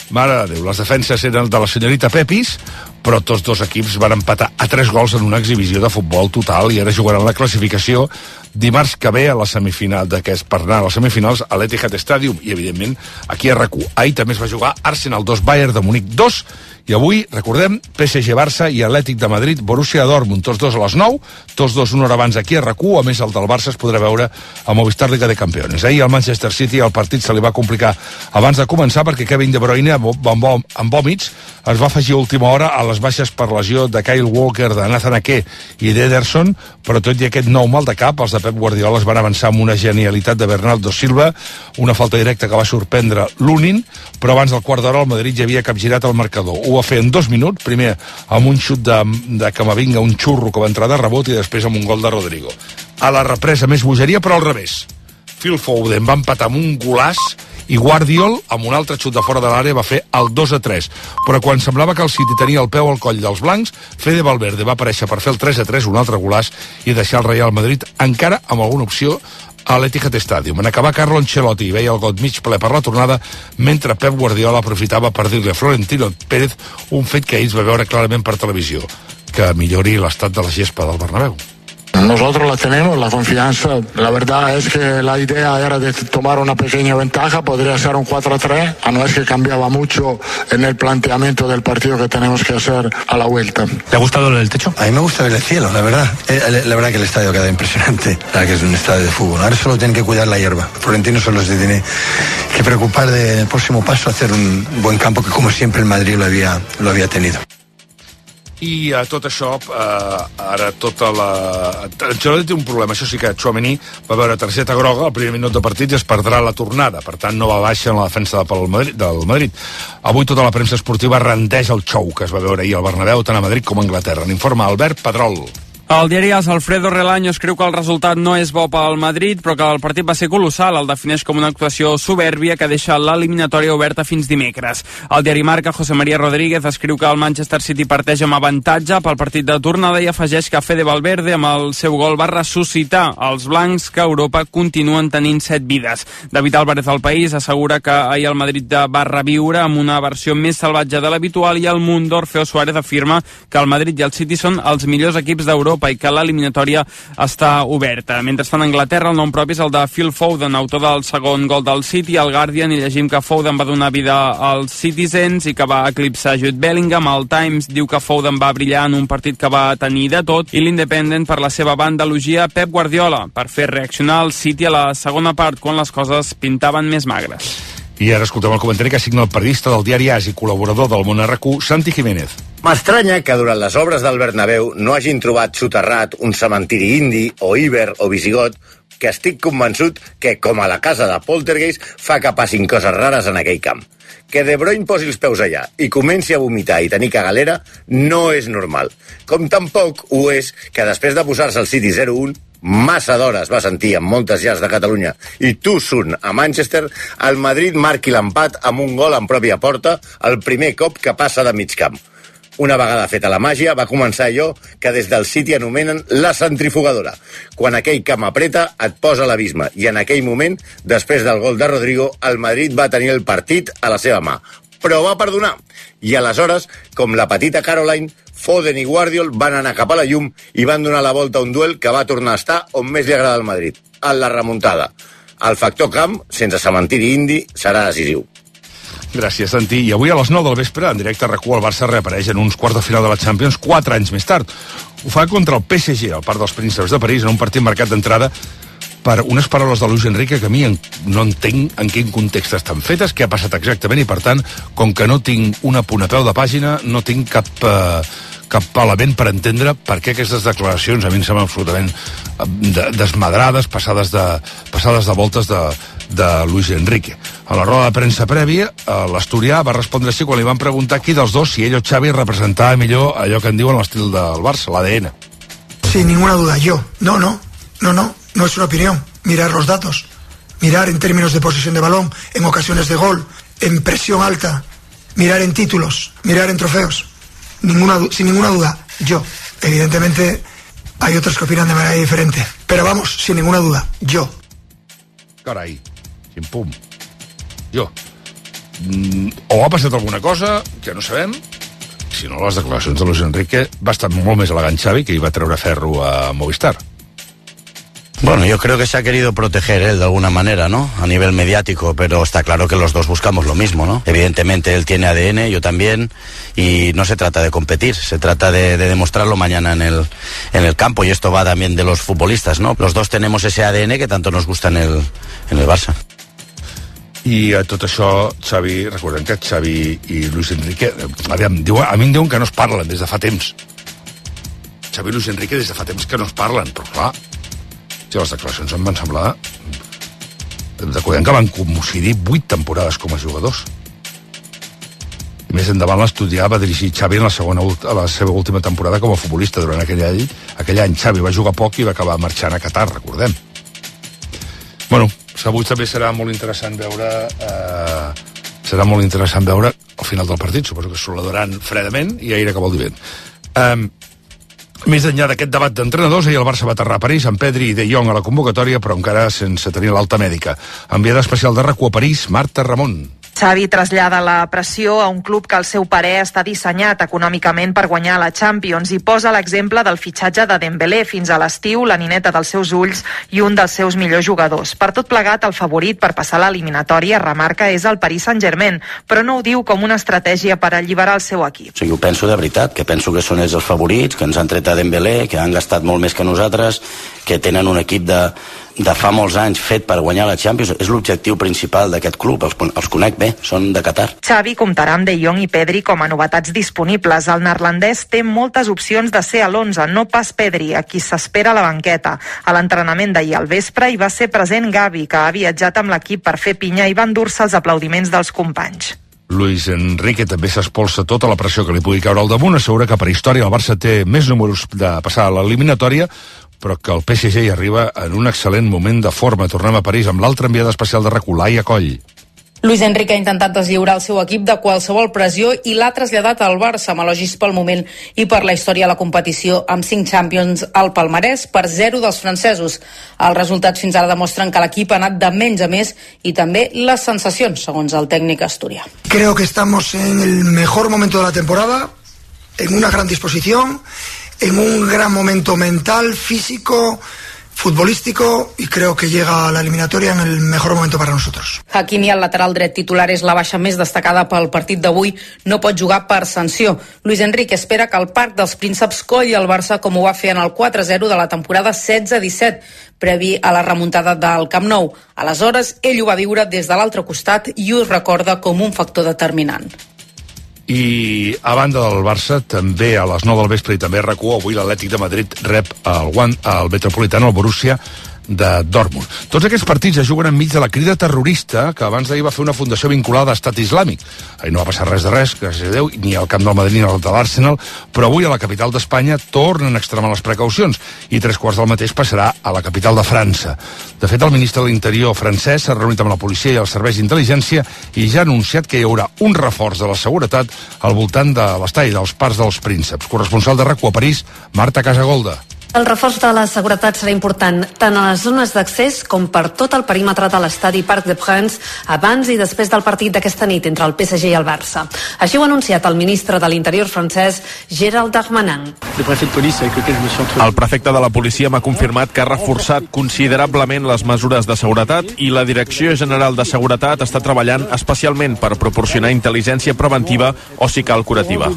S1: les defenses eren de la senyorita Pepis, però tots dos equips van empatar a 3 gols en una exhibició de futbol total i ara jugaran la classificació dimarts que ve a la semifinal per anar a les semifinals a l'Etihad Stadium i evidentment aquí a RAC1. Ahir també es va jugar Arsenal 2, Bayern de Múnich 2 i avui, recordem, PSG-Barça i Atlètic de Madrid, Borussia Dortmund, tots dos a les 9, tots dos una hora abans aquí a RAC1, a més el del Barça es podrà veure a Movistar Liga de Campeones. Ahir al Manchester City el partit se li va complicar abans de començar perquè Kevin De Bruyne amb vòmits es va afegir a última hora a les baixes per lesió de Kyle Walker, de Nathan Ake i d'Ederson, però tot i aquest nou mal de cap, els de Pep Guardiola es van avançar amb una genialitat de Bernardo Silva, una falta directa que va sorprendre l'Unin, però abans del quart d'hora el Madrid ja havia capgirat el marcador. Ho va fer en 2 minuts, primer amb un xut de Camavinga, un xurro que va entrar de rebot, i després amb un gol de Rodrigo. A la represa més bogeria, però al revés. Phil Foden va empatar amb un golàs i Guardiola, amb un altre xut de fora de l'àrea, va fer el 2-3. Però quan semblava que el City tenia el peu al coll dels blancs, Fede Valverde va aparèixer per fer el 3-3, un altre golàs, i deixar el Real Madrid encara amb alguna opció a l'Etihad Stadium. En acabar, Carlo Ancelotti veia el got mig ple per la tornada, mentre Pep Guardiola aprofitava per dir-li a Florentino Pérez un fet que ells va veure clarament per televisió, que millori l'estat de la gespa del Bernabéu.
S3: Nosotros la tenemos, la confianza. La verdad es que la idea era de tomar una pequeña ventaja, podría ser un 4-3, a no es que cambiaba mucho en el planteamiento del partido que tenemos que hacer a la vuelta.
S4: ¿Te ha gustado el techo?
S23: A mí me gusta ver el cielo, la verdad. La verdad que el estadio queda impresionante, la verdad que es un estadio de fútbol. Ahora solo tienen que cuidar la hierba. Florentino solo se tiene que preocupar del próximo paso, hacer un buen campo que como siempre el Madrid lo había tenido.
S1: I a tot això, ara tota la... Ancelotti té un problema, això sí que Tchouaméni va veure targeta groga al primer minut de partit i es perdrà la tornada, per tant no va baixa en la defensa del Madrid. Avui tota la premsa esportiva rendeix el xou que es va veure ahir al Bernabéu, tant a Madrid com a Anglaterra. N'informa Albert Pedrol.
S24: El diari AS Alfredo Relaño escriu que el resultat no és bo pel Madrid, però que el partit va ser colossal. El defineix com una actuació soberbia que deixa l'eliminatòria oberta fins dimecres. El diari Marca, José María Rodríguez, escriu que el Manchester City parteix amb avantatge pel partit de tornada i afegeix que Fede Valverde amb el seu gol va ressuscitar els blancs, que a Europa continuen tenint 7 vides. David Álvarez al País assegura que ahir el Madrid va reviure amb una versió més salvatge de l'habitual, i el Mundo, Orfeo Suárez, afirma que el Madrid i el City són els millors equips d'Europa i que l'eliminatòria està oberta. Mentrestant, a Anglaterra, el nom propi és el de Phil Foden, autor del segon gol del City. Al Guardian hi llegim que Foden va donar vida als Citizens i que va eclipsar Jude Bellingham. El Times diu que Foden va brillar en un partit que va tenir de tot, i l'Independent, per la seva banda, elogia Pep Guardiola per fer reaccionar el City a la segona part, quan les coses pintaven més magres.
S1: I ara escoltem el comentari que signa el periodista del diari AS i col·laborador del Món RQ, Santi Jiménez.
S25: M'estranya que durant les obres del Bernabéu no hagin trobat soterrat un cementiri indi o íber o visigot, que estic convençut que, com a la casa de Poltergeist, fa que passin coses rares en aquell camp. Que De Bruyne posi els peus allà i comenci a vomitar i tenir cagalera no és normal. Com tampoc ho és que després de posar-se el City 0-1, massa d'hores va sentir en moltes llars de Catalunya i too soon a Manchester, el Madrid marqui l'empat amb un gol en pròpia porta el primer cop que passa de mig camp. Una vegada feta la màgia, va començar allò que des del City anomenen la centrifugadora. Quan aquell camp apreta, et posa a l'abisme. I en aquell moment, després del gol de Rodrigo, el Madrid va tenir el partit a la seva mà. Però va perdonar. I aleshores, com la petita Caroline, Foden i Guardiola van anar cap a la llum i van donar la volta a un duel que va tornar a estar on més li agrada al Madrid, en la remuntada. El factor camp, sense cementiri indi, serà decisiu.
S1: Gràcies, Santi. I avui a les 9 del vespre, en directe a RAC1, el Barça reapareix en uns quarts de final de la Champions 4 anys més tard. Ho fa contra el PSG, al Parc dels Prínceps de París, en un partit marcat d'entrada per unes paraules de Luis Enrique que a mi no entenc en quin context estan fetes, què ha passat exactament, i per tant, com que no tinc un apunt a peu de pàgina, no tinc cap element per entendre per què aquestes declaracions a mi em semblen absolutament desmadrades, passades de voltes de Luis Enrique. A la roda de premsa prèvia, l'Asturià va respondre així quan li van preguntar qui dels dos, si ell o Xavi, representava millor allò que en diuen l'estil del Barça, l'ADN.
S26: Sin ninguna duda, yo. No es una opinión. Mirar los datos. Mirar en términos de posesión de balón, en ocasiones de gol, en presión alta. Mirar en títulos, mirar en trofeos. Sin ninguna duda, yo. Evidentemente hay otros que opinan de manera diferente, pero vamos, sin ninguna duda, yo.
S1: Carai, pum. Jo. O ha passat alguna cosa que no sabem, si no, les declaracions de Luis Enrique va estar molt més elegant Xavi, que hi va treure ferro a Movistar.
S27: Bueno, yo creo que se ha querido proteger él de alguna manera, ¿no? A nivel mediático, pero está claro que los dos buscamos lo mismo, ¿no? Evidentemente él tiene ADN, yo también, y no se trata de competir, se trata de demostrarlo mañana en el campo, y esto va también de los futbolistas, ¿no? Los dos tenemos ese ADN que tanto nos gusta en el Barça.
S1: I a tot això, Xavi, recordem que Xavi i Luis Enrique, a mi em diuen que no es parlen des de fa temps. Xavi i Luis Enrique des de fa temps que no es parlen, però clar, les declaracions em van semblar... Recordem que van coincidir 8 temporades com a jugadors. I més endavant l'Estudià va dirigir Xavi en la seva última temporada com a futbolista. Durant aquell any Xavi va jugar poc i va acabar marxant a Qatar, recordem. Bueno, avui també serà molt interessant veure al final del partit. Suposo que s'oladoran fredament i aire que vol dir vent. Més enllà d'aquest debat d'entrenadors, ahir el Barça va aterrar a París amb Pedri i De Jong a la convocatòria, però encara sense tenir l'alta mèdica. Enviada especial de RAC1 a París, Marta Ramon.
S4: Xavi trasllada la pressió a un club que al seu parer està dissenyat econòmicament per guanyar la Champions i posa l'exemple del fitxatge de Dembélé fins a l'estiu, la nineta dels seus ulls i un dels seus millors jugadors. Per tot plegat, el favorit per passar l'eliminatòria, remarca, és el Paris Saint-Germain, però no ho diu com una estratègia per alliberar el seu equip.
S27: O sigui, ho penso de veritat, que penso que són ells els favorits, que ens han tret a Dembélé, que han gastat molt més que nosaltres, que tenen un equip de fa molts anys fet per guanyar la Champions. És l'objectiu principal d'aquest club, els conec bé, són de Qatar.
S4: Xavi comptarà amb De Jong i Pedri com a novetats disponibles. El neerlandès té moltes opcions de ser a l'11, no pas Pedri, a qui s'espera a la banqueta. A l'entrenament d'ahir al vespre hi va ser present Gavi, que ha viatjat amb l'equip per fer pinya i va endur-se els aplaudiments dels companys.
S1: Luis Enrique també s'espolsa tota la pressió que li pugui caure al damunt. Assegura que per història el Barça té més números de passar a l'eliminatòria, però que el PSG hi arriba en un excel·lent moment de forma. Tornem a París amb l'altra enviada especial de RAC1, Laia Coll.
S5: Luis Enrique ha intentat deslliurar el seu equip de qualsevol pressió i l'ha traslladat al Barça amb elogis pel moment i per la història de la competició, amb 5 Champions al palmarès per 0 dels francesos. Els resultats fins ara demostren que l'equip ha anat de menys a més i també les sensacions, segons el tècnic asturià.
S26: Creo que estamos en el mejor momento de la temporada, en una gran disposición, en un gran momento mental, físico, futbolístico, y creo que llega a la eliminatoria en el mejor momento para nosotros.
S5: Hakimi, el lateral dret titular, és la baixa més destacada pel partit d'avui. No pot jugar per sanció. Luis Enrique espera que el Parc dels Prínceps colli el Barça com ho va fer en el 4-0 de la temporada 16-17, previ a la remuntada del Camp Nou. Aleshores, ell ho va viure des de l'altre costat i ho recorda com un factor determinant.
S1: I a banda del Barça, també a les 9 del vespre i també a RAC1, avui l'Atlètic de Madrid rep el Metropolitano, el Borussia de Dortmund. Tots aquests partits es juguen enmig de la crida terrorista que abans d'ahir va fer una fundació vinculada a l'Estat Islàmic. Ahir no va passar res de res, gràcies a Déu, ni al Camp del Madrid ni al de l'Arsenal, però avui a la capital d'Espanya tornen a extremar les precaucions i 3/4 del mateix passarà a la capital de França. De fet, el ministre de l'Interior francès s'ha reunit amb la policia i els serveis d'intel·ligència i ja ha anunciat que hi haurà un reforç de la seguretat al voltant de l'estadi dels Parcs dels Prínceps. Corresponsal de RAC1 a París, Marta Casagolda.
S6: El reforç de la seguretat serà important tant a les zones d'accés com per tot el perímetre de l'estadi Parc des Princes abans i després del partit d'aquesta nit entre el PSG i el Barça. Així ho ha anunciat el ministre de l'Interior francès, Gérald Darmanin.
S7: El prefecte de la policia m'ha confirmat que ha reforçat considerablement les mesures de seguretat i la Direcció General de Seguretat està treballant especialment per proporcionar intel·ligència preventiva o, si cal, curativa.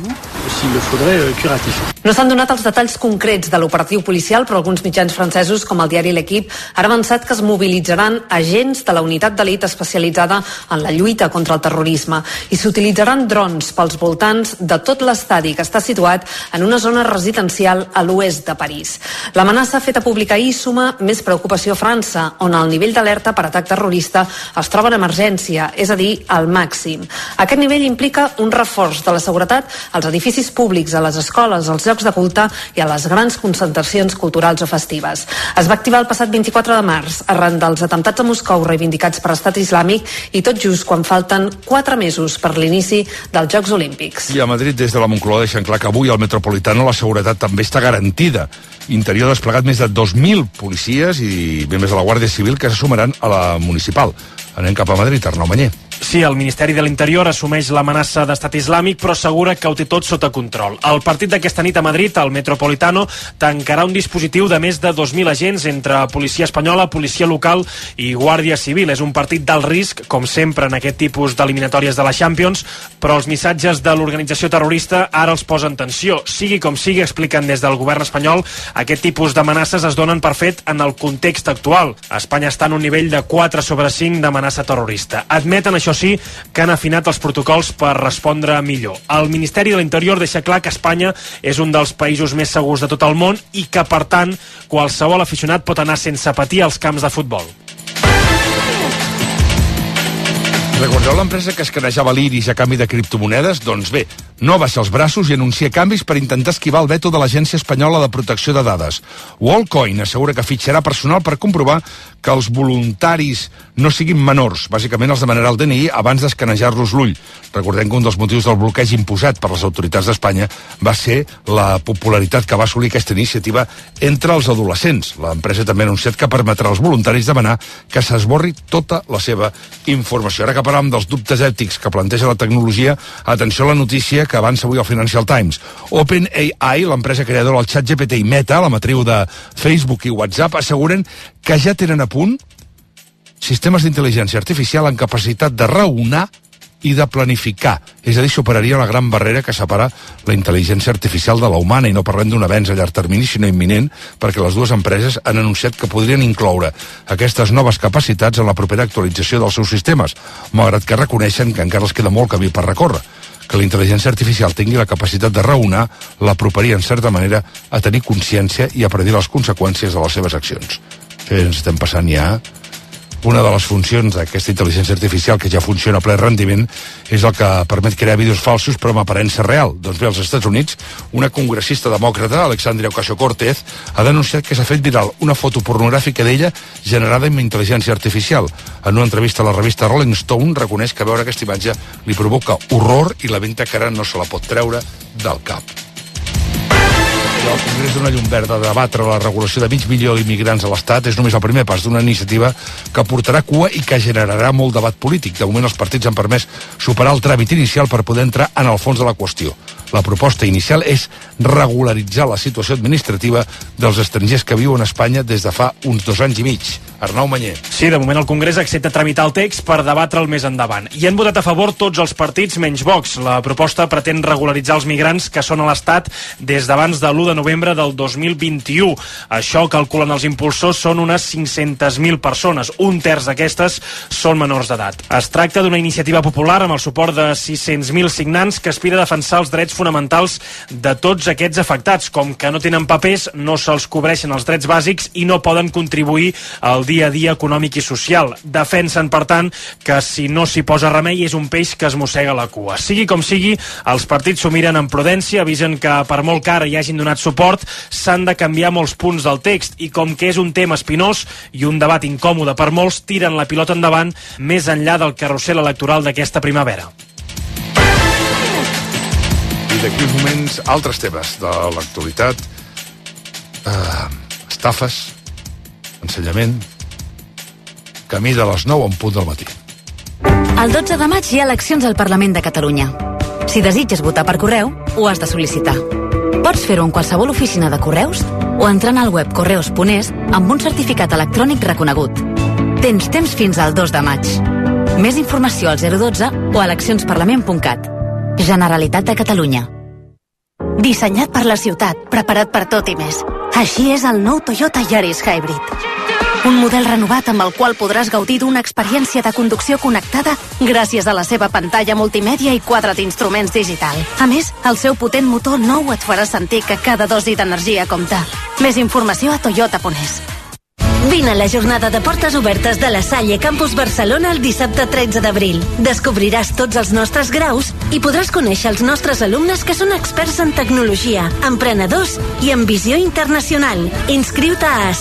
S6: No s'han donat els detalls concrets de l'operatiu policial, però alguns mitjans francesos, com el diari L'Equipe, han avançat que es mobilitzaran agents de la unitat d'elit especialitzada en la lluita contra el terrorisme i s'utilitzaran drons pels voltants de tot l'estadi, que està situat en una zona residencial a l'oest de París. L'amenaça feta pública ahir suma més preocupació a França, on el nivell d'alerta per atac terrorista es troba en emergència, és a dir, al màxim. Aquest nivell implica un reforç de la seguretat als edificis públics, a les escoles, als llocs de culte i a les grans concentracions culturals o festives. Es va activar el passat 24 de març, arran dels atemptats a Moscou reivindicats per l'Estat Islàmic i tot just quan falten 4 mesos per l'inici dels Jocs Olímpics.
S1: I a Madrid, des de la Moncloa, deixen clar que avui al Metropolitano la seguretat també està garantida. Interior ha desplegat més de 2.000 policies i membres de la Guàrdia Civil que se sumaran a la municipal. Anem cap a Madrid, Arnau Manyer.
S8: Sí, el Ministeri de l'Interior assumeix l'amenaça d'estat islàmic, però assegura que ho té tot sota control. El partit d'aquesta nit a Madrid, el Metropolitano, tancarà un dispositiu de més de 2.000 agents entre policia espanyola, policia local i Guàrdia Civil. És un partit d'alt risc, com sempre en aquest tipus d'eliminatòries de la Champions, però els missatges de l'organització terrorista ara els posen tensió. Sigui com sigui, expliquen des del govern espanyol, aquest tipus d'amenaces es donen per fet en el context actual. Espanya està en un nivell de 4/5 d'amenaça terrorista. Admeten, això sí, que han afinat els protocols per respondre millor. El Ministeri de l'Interior deixa clar que Espanya és un dels països més segurs de tot el món i que, per tant, qualsevol aficionat pot anar sense patir als camps de futbol.
S1: Recordeu l'empresa que escanejava l'Iris a canvi de criptomonedes? Doncs bé, no baixa els braços i anuncia canvis per intentar esquivar el veto de l'Agència Espanyola de Protecció de Dades. Wallcoin assegura que fitxarà personal per comprovar que els voluntaris no siguin menors. Bàsicament els demanarà el DNI abans d'escanejar-los l'ull. Recordem que un dels motius del bloqueig imposat per les autoritats d'Espanya va ser la popularitat que va assolir aquesta iniciativa entre els adolescents. L'empresa també ha anunciat que permetrà als voluntaris demanar que s'esborri tota la seva informació. Ara que parlàvem dels dubtes ètics que planteja la tecnologia, atenció a la notícia que avança avui al Financial Times. OpenAI, l'empresa creadora del ChatGPT i Meta, la matriu de Facebook i WhatsApp, asseguren que ja tenen a punt sistemes d'intel·ligència artificial amb capacitat de raonar i de planificar. És a dir, superaria la gran barrera que separa la intel·ligència artificial de la humana, i no parlem d'un avenç a llarg termini, sinó imminent, perquè les dues empreses han anunciat que podrien incloure aquestes noves capacitats en la propera actualització dels seus sistemes, malgrat que reconeixen que encara els queda molt camí per recórrer. Que la intel·ligència artificial tingui la capacitat de raonar l'aproparia, en certa manera, a tenir consciència i a predir les conseqüències de les seves accions. Ens estem passant ja. Una de les funcions d'aquesta intel·ligència artificial que ja funciona a ple rendiment és el que permet crear vídeos falsos però amb aparença real. Doncs bé, als Estats Units, una congressista demòcrata, Alexandria Ocasio-Cortez, ha denunciat que s'ha fet viral una foto pornogràfica d'ella generada amb intel·ligència artificial. En una entrevista a la revista Rolling Stone reconeix que veure aquesta imatge li provoca horror i lamenta que ara no se la pot treure del cap. El Congrés dona llum verda de debatre la regulació de 20 milions d'immigrants a l'Estat és només el primer pas d'una iniciativa que portarà cua i que generarà molt debat polític. De moment els partits han permès superar el tràmit inicial per poder entrar en el fons de la qüestió. La proposta inicial és regularitzar la situació administrativa dels estrangers que viuen a Espanya des de fa uns 2 anys i mig. Arnau Manyer.
S8: Sí, de moment el Congrés accepta tramitar el text per debatre'l més endavant. I han votat a favor tots els partits menys Vox. La proposta pretén regularitzar els migrants que són a l'Estat des d'abans de l'1 de novembre del 2021. Això, calculen els impulsors, són unes 500.000 persones. Un terç d'aquestes són menors d'edat. Es tracta d'una iniciativa popular amb el suport de 600.000 signants que aspira a defensar els drets fonamentals de tots aquests afectats. Com que no tenen papers, no se'ls cobreixen els drets bàsics i no poden contribuir al dia a dia econòmic i social. Defensen, per tant, que si no s'hi posa remei és un peix que es mossega la cua. Sigui com sigui, els partits s'ho miren amb prudència, avisen que per molt que ara hi hagin donat suport, s'han de canviar molts punts del text i com que és un tema espinós i un debat incòmode per molts, tiren la pilota endavant més enllà del carrusel electoral d'aquesta primavera.
S1: I d'aquí uns moments, altres temes de l'actualitat. Estafes, ensenyament, camí de les 9 en punt del matí.
S9: El 12 de maig hi ha eleccions al Parlament de Catalunya. Si desitges votar per correu, ho has de sol·licitar. Pots fer-ho en qualsevol oficina de correus o entrant al web correus.es amb un certificat electrònic reconegut. Tens temps fins al 2 de maig. Més informació al 012 o a eleccionsparlament.cat. Generalitat de Catalunya.
S10: Dissenyat per la ciutat, preparat per tot i més. Així és el nou Toyota Yaris Hybrid. Un model renovat amb el qual podràs gaudir d'una experiència de conducció connectada gràcies a la seva pantalla multimèdia i quadre d'instruments digital. A més, el seu potent motor nou et farà sentir que cada dosi d'energia compta. Més informació a toyota.es. Vine a la jornada de portes obertes de la Salle Campus Barcelona el dissabte 13 d'abril. Descobriràs tots els nostres graus i podràs conèixer els nostres alumnes que són experts en tecnologia, emprenedors i en visió internacional. Inscriu-te a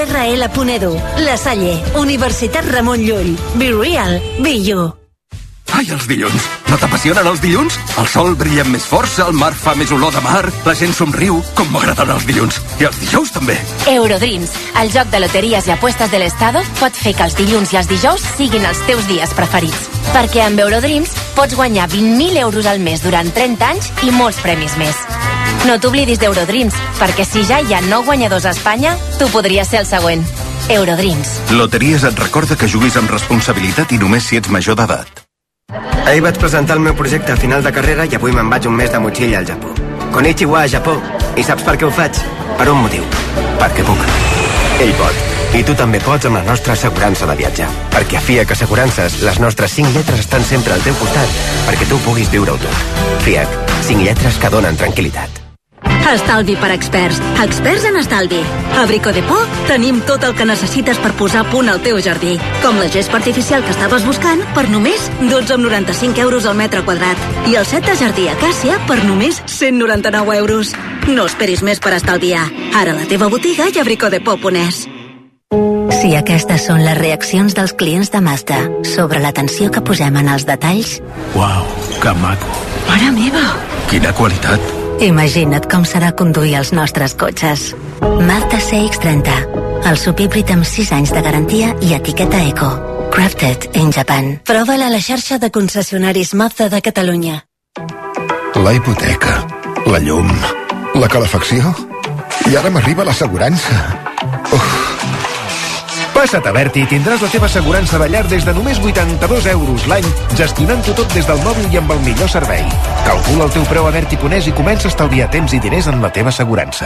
S10: salleurl.edu. La Salle, Universitat Ramon Llull. Be real, be you.
S14: Ai, els dilluns. No t'apassionen els dilluns? El sol brilla amb més força, el mar fa més olor de mar, la gent somriu, com m'agraden els dilluns. I els dijous també.
S15: Eurodreams, el joc de loteries i apuestes de l'Estado, pot fer que els dilluns i els dijous siguin els teus dies preferits. Perquè amb Eurodreams pots guanyar 20.000 euros al mes durant 30 anys i molts premis més. No t'oblidis d'Eurodreams, perquè si ja hi ha 9 guanyadors a Espanya, tu podries ser el següent. Eurodreams.
S14: Loteries et recorda que juguis amb responsabilitat i només si ets major d'edat.
S16: Ahir vaig presentar el meu projecte a final de carrera i avui me'n vaig un mes de motxilla al Japó. Konnichiwa, Japó. I saps per què ho faig? Per un motiu. Perquè puc. Ell pot. I tu també pots amb la nostra assegurança de viatge. Perquè a FIAC Assegurances, les nostres 5 lletres estan sempre al teu costat perquè tu puguis viure-ho tot. FIAC, 5 lletres que donen tranquil·litat.
S10: Estalvi per experts. Experts en estalvi. A Brico de Po tenim tot el que necessites per posar a punt al teu jardí. Com la gespa artificial que estaves buscant per només 12,95 euros al metre quadrat. I el set de jardí Acàcia per només 199 euros. No esperis més per estalviar. Ara a la teva botiga i a bricodepo.es.
S17: Si aquestes són les reaccions dels clients de Mazda sobre l'atenció que posem en els detalls...
S12: Uau, que maco.
S17: Mare meva!
S14: Quina qualitat!
S17: Imagina't com serà conduir els nostres cotxes. Mazda CX-30, el subhíbrid amb 6 anys de garantia i etiqueta Eco. Crafted in Japan.
S10: Prova-la a la xarxa de concessionaris Mazda de Catalunya.
S18: La hipoteca, la llum, la calefacció... I ara m'arriba l'assegurança.
S19: Passa't a Berti i tindràs la teva assegurança de llar des de només 82 euros l'any, gestionant-ho tot des del mòbil i amb el millor servei. Calcula el teu preu a Berti.es i comença a estalviar temps i diners en la teva assegurança.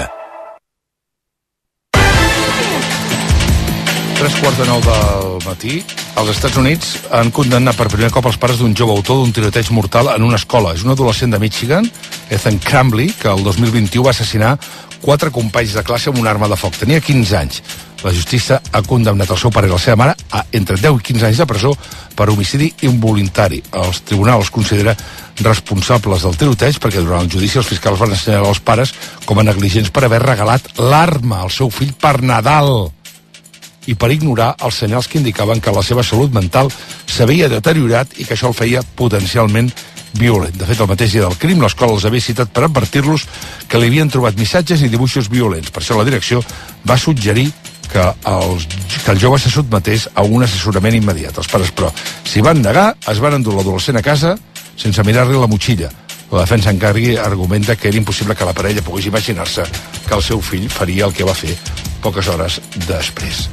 S1: 3:45 del matí, als Estats Units han condemnat per primer cop els pares d'un jove autor d'un tiroteig mortal en una escola. És un adolescent de Michigan, Ethan Crumbley, que el 2021 va assassinar 4 companys de classe amb una arma de foc. Tenia 15 anys. La justícia ha condemnat el seu pare i la seva mare a entre 10 i 15 anys de presó per homicidi involuntari. El tribunal els considera responsables del tiroteig perquè durant el judici els fiscals van assenyalar els pares com a negligents per haver regalat l'arma al seu fill per Nadal i per ignorar els senyals que indicaven que la seva salut mental s'havia deteriorat i que això el feia potencialment violent. De fet, el mateix dia del crim, l'escola els havia citat per advertir-los que li havien trobat missatges i dibuixos violents. Per això la direcció va suggerir que el jove se sotmetés a un assessorament immediat. Els pares, però, s'hi van negar, es van endur l'adolescent a casa sense mirar-li la motxilla. La defensa argumenta que era impossible que la parella pogués imaginar-se que el seu fill faria el que va fer poques hores després.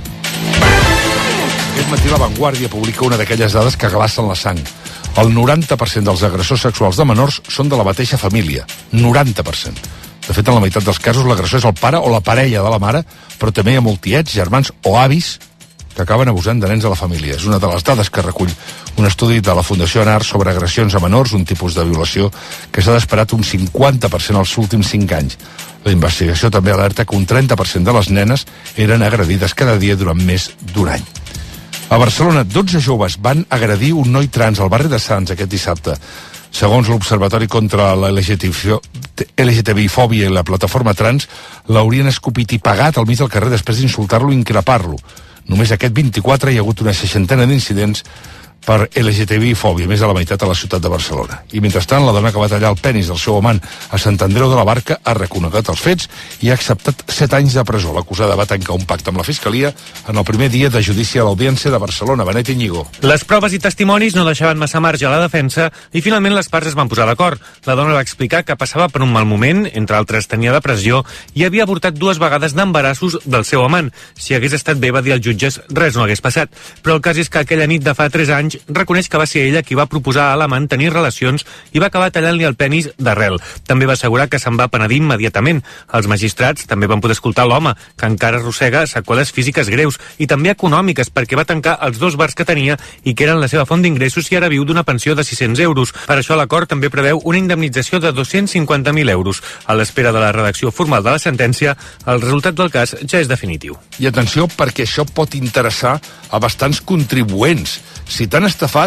S1: Aquest matí La Vanguardia publica una d'aquelles dades que glacen la sang. El 90% dels agressors sexuals de menors són de la mateixa família. 90%. De fet, en la meitat dels casos, l'agressor és el pare o la parella de la mare, però també hi ha moltiets, germans o avis que acaben abusant de nens a la família. És una de les dades que recull un estudi de la Fundació ANAR sobre agressions a menors, un tipus de violació que s'ha disparat un 50% els últims 5 anys. La investigació també alerta que un 30% de les nenes eren agredides cada dia durant més d'un any. A Barcelona, 12 joves van agredir un noi trans al barri de Sants aquest dissabte. Segons l'Observatori contra la LGTBI-fòbia i la plataforma trans, l'haurien escopit i pagat al mig del carrer després d'insultar-lo i increpar-lo. Només aquest 24 hi ha hagut una 60 d'incidents per LGTBI-fòbia, més de la meitat a la ciutat de Barcelona. I mentrestant, la dona que va tallar el penis del seu amant a Sant Andreu de la Barca ha reconegut els fets i ha acceptat 7 anys de presó. L'acusada va tancar un pacte amb la Fiscalia en el primer dia de judici a l'Audiència de Barcelona. Benet Iñigo.
S20: Les proves i testimonis no deixaven massa marge a la defensa i finalment les parts es van posar d'acord. La dona va explicar que passava per un mal moment, entre altres tenia depressió i havia avortat 2 vegades d'embarassos del seu amant. Si hagués estat bé, va dir als jutges, res no hagués passat. Però el cas és que aquella nit de fa 3 anys reconeix que va ser ella qui va proposar a l'amant tenir relacions i va acabar tallant-li el penis d'arrel. També va assegurar que se'n va penedir immediatament. Els magistrats també van poder escoltar l'home, que encara arrossega seqüeles físiques greus i també econòmiques perquè va tancar els 2 bars que tenia i que eren la seva font d'ingressos i ara viu d'una pensió de 600 euros. Per això l'acord també preveu una indemnització de 250.000 euros. A l'espera de la redacció formal de la sentència, el resultat del cas ja és definitiu.
S1: I atenció, perquè això pot interessar a bastants contribuents. Si t'han estafat,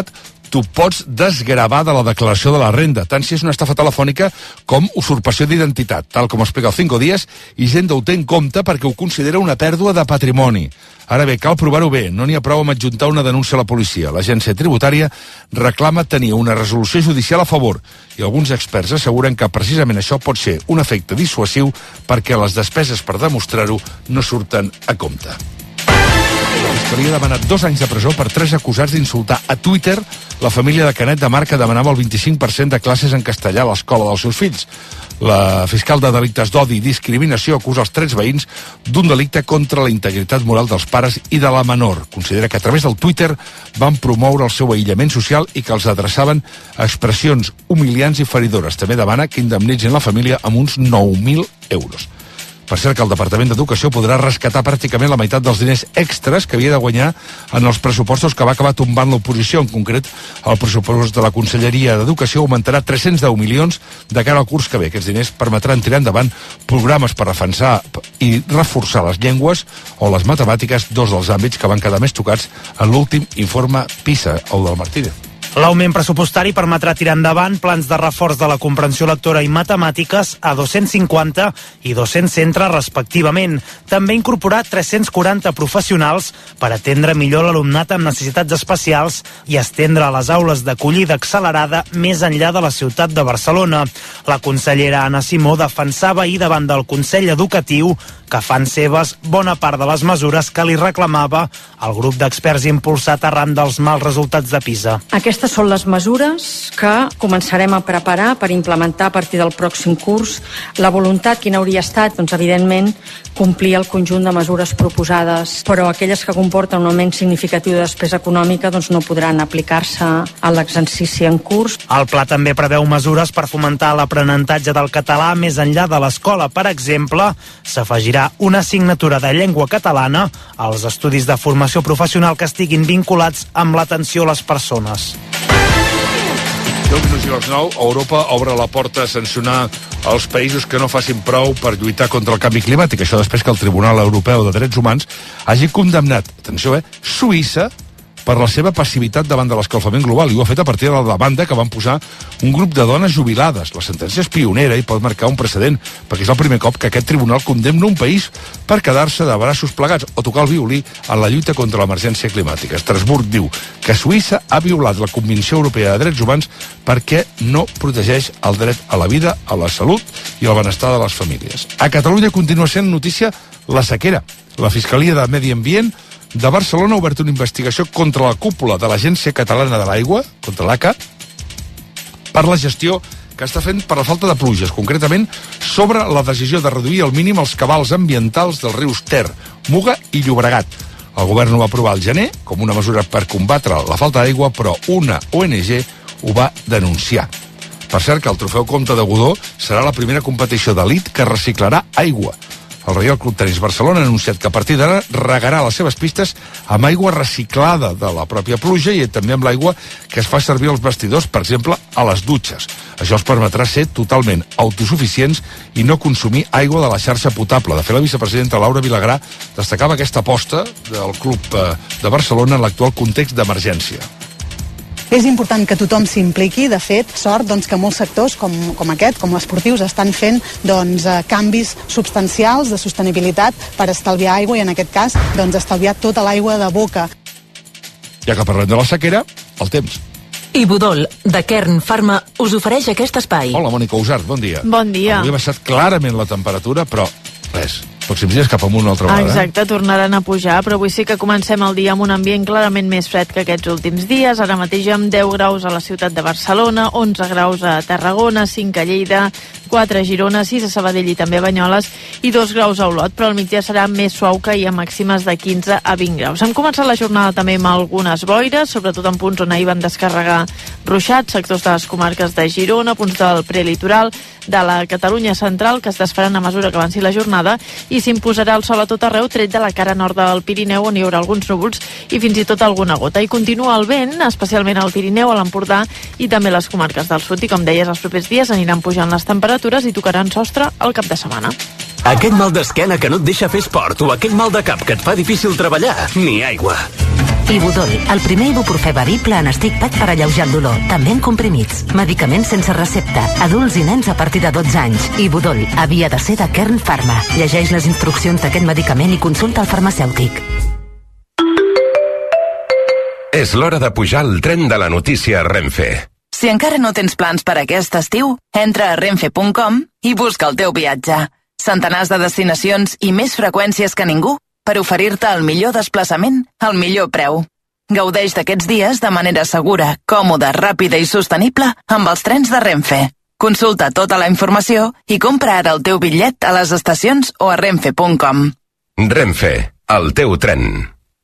S1: tu pots desgravar de la declaració de la renda, tant si és una estafa telefònica com usurpació d'identitat, tal com explica el 5 dies, i Hisenda ho té en compte perquè ho considera una pèrdua de patrimoni. Ara bé, cal provar-ho bé, no n'hi ha prou amb adjuntar una denúncia a la policia. L'agència tributària reclama tenir una resolució judicial a favor i alguns experts asseguren que precisament això pot ser un efecte dissuasiu perquè les despeses per demostrar-ho no surten a compte. La Fiscalia ha demanat 2 anys de presó per 3 acusats d'insultar a Twitter la família de Canet de Mar que demanava el 25% de classes en castellà a l'escola dels seus fills. La fiscal de delictes d'odi i discriminació acusa els 3 veïns d'un delicte contra la integritat moral dels pares i de la menor. Considera que a través del Twitter van promoure el seu aïllament social i que els adreçaven a expressions humiliants i feridores. També demana que indemnitzin la família amb uns 9.000 euros. Per cert, que el Departament d'Educació podrà rescatar pràcticament la meitat dels diners extras que havia de guanyar en els pressupostos que va acabar tombant l'oposició. En concret, el pressupost de la Conselleria d'Educació augmentarà 310 milions de cara al curs que ve. Aquests diners permetran tirar endavant programes per defensar i reforçar les llengües o les matemàtiques, 2 dels àmbits que van quedar més tocats en l'últim informe PISA, el del Martínez.
S8: L'augment pressupostari permetrà tirar endavant plans de reforç de la comprensió lectora i matemàtiques a 250 i 200 centres respectivament. També incorporar 340 professionals per atendre millor l'alumnat amb necessitats especials i estendre les aules d'acollida accelerada més enllà de la ciutat de Barcelona. La consellera Anna Simó defensava ahir davant del Consell Educatiu que fan seves bona part de les mesures que li reclamava el grup d'experts impulsat arran dels mals resultats de PISA.
S2: Aquestes són les mesures que començarem a preparar per implementar a partir del pròxim curs. La voluntat, quina hauria estat? Doncs, evidentment, complir el conjunt de mesures proposades, però aquelles que comporten un augment significatiu de despesa econòmica doncs no podran aplicar-se a l'exercici en curs.
S8: El pla també preveu mesures per fomentar l'aprenentatge del català més enllà de l'escola. Per exemple, s'afegirà una assignatura de llengua catalana als estudis de formació professional que estiguin vinculats amb l'atenció a les persones.
S1: 10 minuts i les 9, Europa obre la porta a sancionar els països que no facin prou per lluitar contra el canvi climàtic. Això després que el Tribunal Europeu de Drets Humans hagi condemnat, atenció, Suïssa per la seva passivitat davant de l'escalfament global, i ho ha fet a partir de la demanda que van posar un grup de dones jubilades. La sentència és pionera i pot marcar un precedent, perquè és el primer cop que aquest tribunal condemna un país per quedar-se de braços plegats o tocar el violí en la lluita contra l'emergència climàtica. Estrasburg diu que Suïssa ha violat la Convenció Europea de Drets Humans perquè no protegeix el dret a la vida, a la salut i al benestar de les famílies. A Catalunya continua sent notícia la sequera. La Fiscalia de Medi Ambient de Barcelona ha obert una investigació contra la cúpula de l'Agència Catalana de l'Aigua, contra l'ACA, per la gestió que està fent per la falta de pluges, concretament sobre la decisió de reduir al mínim els cabals ambientals dels rius Ter, Muga i Llobregat. El govern ho va aprovar al gener com una mesura per combatre la falta d'aigua, però una ONG ho va denunciar. Per cert, que el Trofeu Comte de Godó serà la primera competició d'elit que reciclarà aigua. El Reial Club Tenis Barcelona ha anunciat que a partir d'ara regarà les seves pistes amb aigua reciclada de la pròpia pluja i també amb l'aigua que es fa servir als vestidors, per exemple, a les dutxes. Això els permetrà ser totalment autosuficients i no consumir aigua de la xarxa potable. De fet, la vicepresidenta Laura Vilagrà destacava aquesta aposta del Club de Barcelona en l'actual context d'emergència.
S3: És important que tothom s'impliqui. De fet, sort que molts sectors com aquest, com l'esportius, estan fent canvis substancials de sostenibilitat per estalviar aigua i, en aquest cas, estalviar tota l'aigua de boca.
S1: Ja que parlem de la sequera, el temps.
S11: Ibudol, de Kern Pharma, us ofereix aquest espai.
S1: Hola, Mònica Usart, bon dia.
S13: Bon dia.
S1: Avui ha baixat clarament la temperatura, però res, pròxims dies cap amunt una altra vegada.
S13: Exacte, tornaran a pujar, però avui sí que comencem el dia amb un ambient clarament més fred que aquests últims dies. Ara mateix amb 10 graus a la ciutat de Barcelona, 11 graus a Tarragona, 5 a Lleida, 4 a Girona, 6 a Sabadell i també a Banyoles i 2 graus a Olot, però al migdia serà més suau que hi ha màximes de 15 a 20 graus. Hem començat la jornada també amb algunes boires, sobretot en punts on ahir van descarregar ruixats, sectors de les comarques de Girona, punts del prelitoral, de la Catalunya central, que es desfaran a mesura que avanci la jornada, i s'imposarà el sol a tot arreu, tret de la cara nord del Pirineu, on hi haurà alguns núvols i fins i tot alguna gota. I continua el vent, especialment al Pirineu, a l'Empordà i també les comarques del sud. I com deies, els propers dies aniran pujant les temperatures i tocaran sostre al cap de setmana.
S21: Aquell mal d'esquena que no et deixa fer esport o aquell mal de cap que et fa difícil treballar, ni aigua.
S11: Ibudol, el primer ibuprofè bevible en stick pack per alleujar el dolor, també en comprimits. Medicaments sense recepta, adults i nens a partir de 12 anys. Ibudol havia de ser de Kern Pharma. Llegeix les instruccions d'aquest medicament i consulta el farmacèutic.
S4: És l'hora de pujar al tren de la notícia Renfe.
S21: Si encara no tens plans per aquest estiu, entra a renfe.com i busca el teu viatge. Centenars de destinacions i més freqüències que ningú per oferir-te el millor desplaçament al millor preu. Gaudeix d'aquests dies de manera segura, còmoda, ràpida i sostenible amb els trens de Renfe. Consulta tota la informació i compra ara el teu bitllet a les estacions o a renfe.com.
S4: Renfe, el teu tren.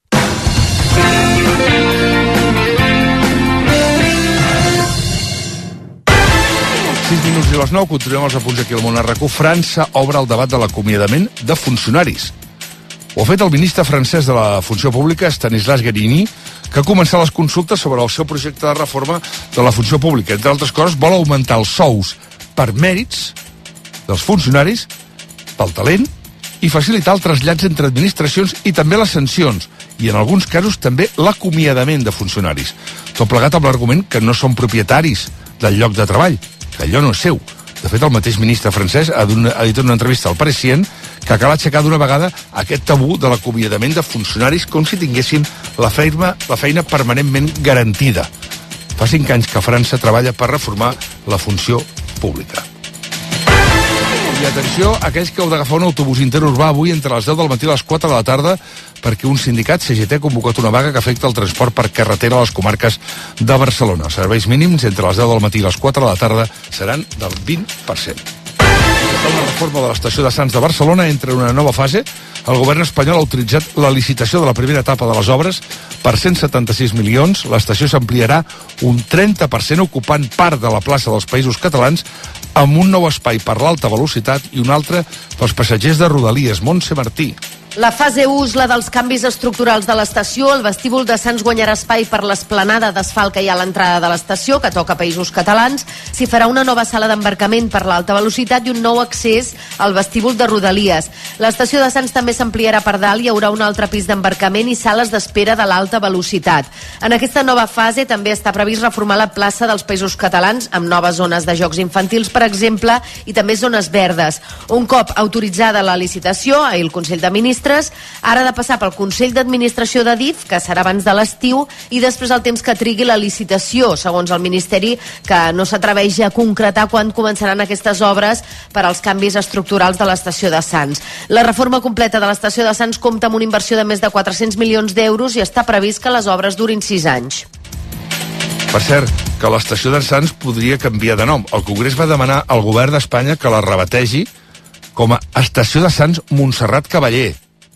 S1: 6 minuts i les 9, continuem els apunts aquí al Món RQ. França obre el debat de l'acomiadament de funcionaris. Ho ha fet el ministre francès de la Funció Pública, Stanislas Guerini, que ha començat les consultes sobre el seu projecte de reforma de la funció pública. Entre altres coses, vol augmentar els sous per mèrits dels funcionaris, pel talent, i facilitar el trasllats entre administracions i també les sancions, i en alguns casos també l'acomiadament de funcionaris. Tot plegat amb l'argument que no són propietaris del lloc de treball, que allò no és seu. De fet, el mateix ministre francès ha dit en una entrevista al Parisien que cal aixecar d'una vegada aquest tabú de l'acomiadament de funcionaris com si tinguessin la feina permanentment garantida. Fa 5 anys que França treballa per reformar la funció pública. I atenció a aquells que heu d'agafar un autobús interurbà avui entre les 10 del matí i les 4 de la tarda perquè un sindicat, CGT, ha convocat una vaga que afecta el transport per carretera a les comarques de Barcelona. Els serveis mínims entre les 10 del matí i les 4 de la tarda seran del 20%. La reforma de l'estació de Sants de Barcelona entra en una nova fase. El govern espanyol ha autoritzat la licitació de la primera etapa de les obres per 176 milions. L'estació s'ampliarà un 30% ocupant part de la plaça dels Països Catalans amb un nou espai per l'alta velocitat i un altre pels passatgers de Rodalies. Montse Martí.
S22: La fase 1 és la dels canvis estructurals de l'estació. El vestíbul de Sants guanyarà espai per l'esplanada d'asfalt que hi ha a l'entrada de l'estació, que toca Països Catalans. S'hi farà una nova sala d'embarcament per l'alta velocitat i un nou accés al vestíbul de Rodalies. L'estació de Sants també s'ampliarà per dalt. Hi haurà un altre pis d'embarcament i sales d'espera de l'alta velocitat. En aquesta nova fase també està previst reformar la plaça dels Països Catalans amb noves zones de jocs infantils, per exemple, i també zones verdes. Un cop autoritzada la licitació, ahir el Consell de Ministres ara ha de passar pel Consell d'Administració de DIF, que serà abans de l'estiu, i després el temps que trigui la licitació, segons el Ministeri, que no s'atreveix a concretar quan començaran aquestes obres per als canvis estructurals de l'estació de Sants. La reforma completa de l'estació de Sants compta amb una inversió de més de 400 milions d'euros i està previst que les obres durin 6 anys.
S1: Per cert, que l'estació de Sants podria canviar de nom. El Congrés va demanar al govern d'Espanya que la rebategi com a Estació de Sants Montserrat Cavaller.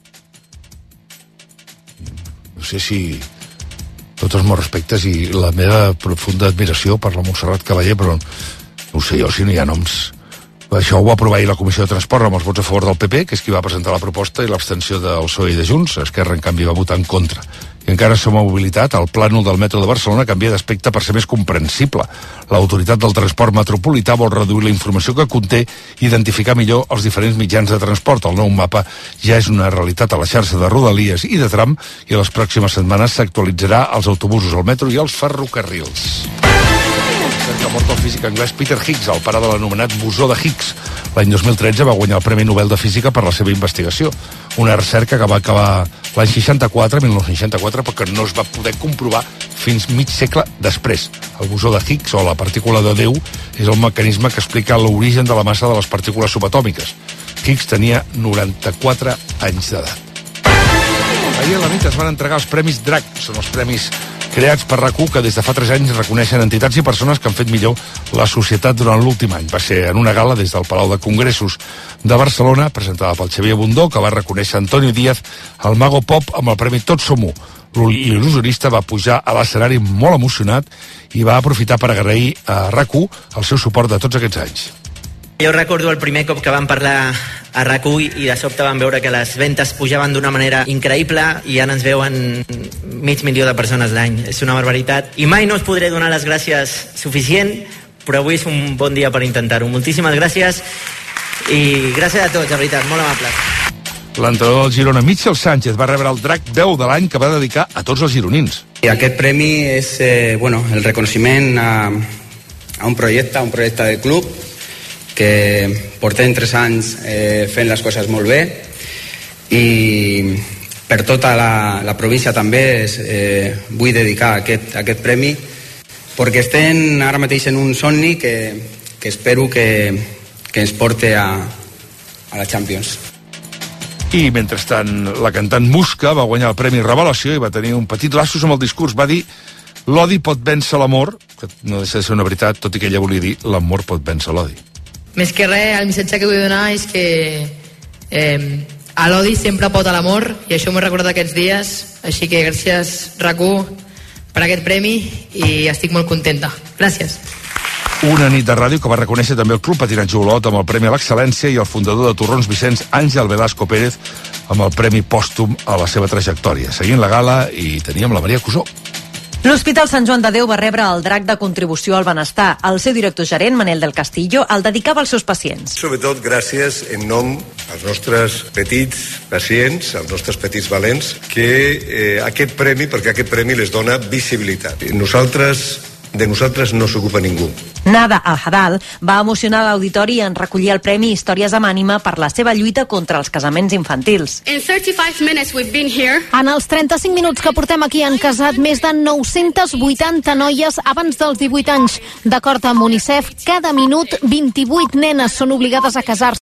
S1: No sé si tots els meus respectes i la meva profunda admiració per la Montserrat Cavaller, però no ho sé jo si no hi ha noms. Això ho va aprovar ahir la Comissió de Transport amb els vots a favor del PP, que és qui va presentar la proposta, i l'abstenció del PSOE i de Junts. Esquerra, en canvi, va votar en contra. I encara som a mobilitat, el plànol del metro de Barcelona canvia d'aspecte per ser més comprensible. L'autoritat del transport metropolità vol reduir la informació que conté i identificar millor els diferents mitjans de transport. El nou mapa ja és una realitat a la xarxa de Rodalies i de tram, i a les pròximes setmanes s'actualitzarà als autobusos, al metro i als ferrocarrils. Que ha mort el físic anglès Peter Higgs, el pare de l'anomenat bosó de Higgs. L'any 2013 va guanyar el Premi Nobel de Física per la seva investigació. Una recerca que va acabar l'any 1964, però que no es va poder comprovar fins mig segle després. El bosó de Higgs, o la partícula de Déu, és el mecanisme que explica l'origen de la massa de les partícules subatòmiques. Higgs tenia 94 anys d'edat. Ahir a la nit es van entregar els Premis DRAC, són els premis creats per RAC1, que des de fa 3 anys reconeixen entitats i persones que han fet millor la societat durant l'últim any. Va ser en una gala des del Palau de Congressos de Barcelona, presentada pel Xavier Bundó, que va reconèixer Antonio Díaz, el mago pop, amb el premi Tots som u. L'il·lusionista va pujar a l'escenari molt emocionat i va aprofitar per agrair a RAC1 el seu suport de tots aquests anys.
S23: Jo recordo el primer cop que vam parlar a RAC1 i de sobte vam veure que les ventes pujaven d'una manera increïble i ara ens veuen 500.000 de persones l'any. És una barbaritat. I mai no us podré donar les gràcies suficient, però avui és un bon dia per intentar-ho. Moltíssimes gràcies i gràcies a tots, de veritat, molt amables.
S1: L'entrenador del Girona, Michel Sánchez, va rebre el Drac 10 de l'any que va dedicar a tots els gironins.
S5: I aquest premi és el reconeixement a un projecte del club que portem 3 anys fent les coses molt bé i per tota la província també vull dedicar aquest premi perquè estem ara mateix en un somni que espero que ens porte a la Champions.
S1: I mentrestant la cantant Muska va guanyar el Premi Revelació i va tenir un petit lapsus amb el discurs. Va dir: l'odi pot vèncer l'amor, que no deixa de ser una veritat, tot i que ella volia dir l'amor pot vèncer l'odi.
S6: Més que res, el missatge que vull donar és que l'odi sempre pot a l'amor, i això m'ho he recordat aquests dies, així que gràcies RAC1 per aquest premi i estic molt contenta. Gràcies.
S1: Una nit de ràdio que va reconèixer també el Club Patinatge Olot amb el Premi a l'Excel·lència i el fundador de Torrons Vicenç, Àngel Velasco Pérez, amb el Premi Pòstum a la seva trajectòria. Seguint la gala i teníem la Maria Cusó.
S7: L'Hospital Sant Joan de Déu va rebre el Drac de Contribució al Benestar. El seu director gerent, Manel del Castillo, el dedicava als seus pacients.
S24: Sobretot gràcies en nom als nostres petits pacients, als nostres petits valents, que aquest premi, perquè aquest premi les dona visibilitat. De nosaltres no s'ocupa ningú.
S7: Nada Al-Hadal va emocionar l'auditori en recollir el Premi Històries amb ànima per la seva lluita contra els casaments infantils.
S25: En els 35 minuts que portem aquí han casat més de 980 noies abans dels 18 anys. D'acord amb UNICEF, cada minut 28 nenes són obligades a casar-se.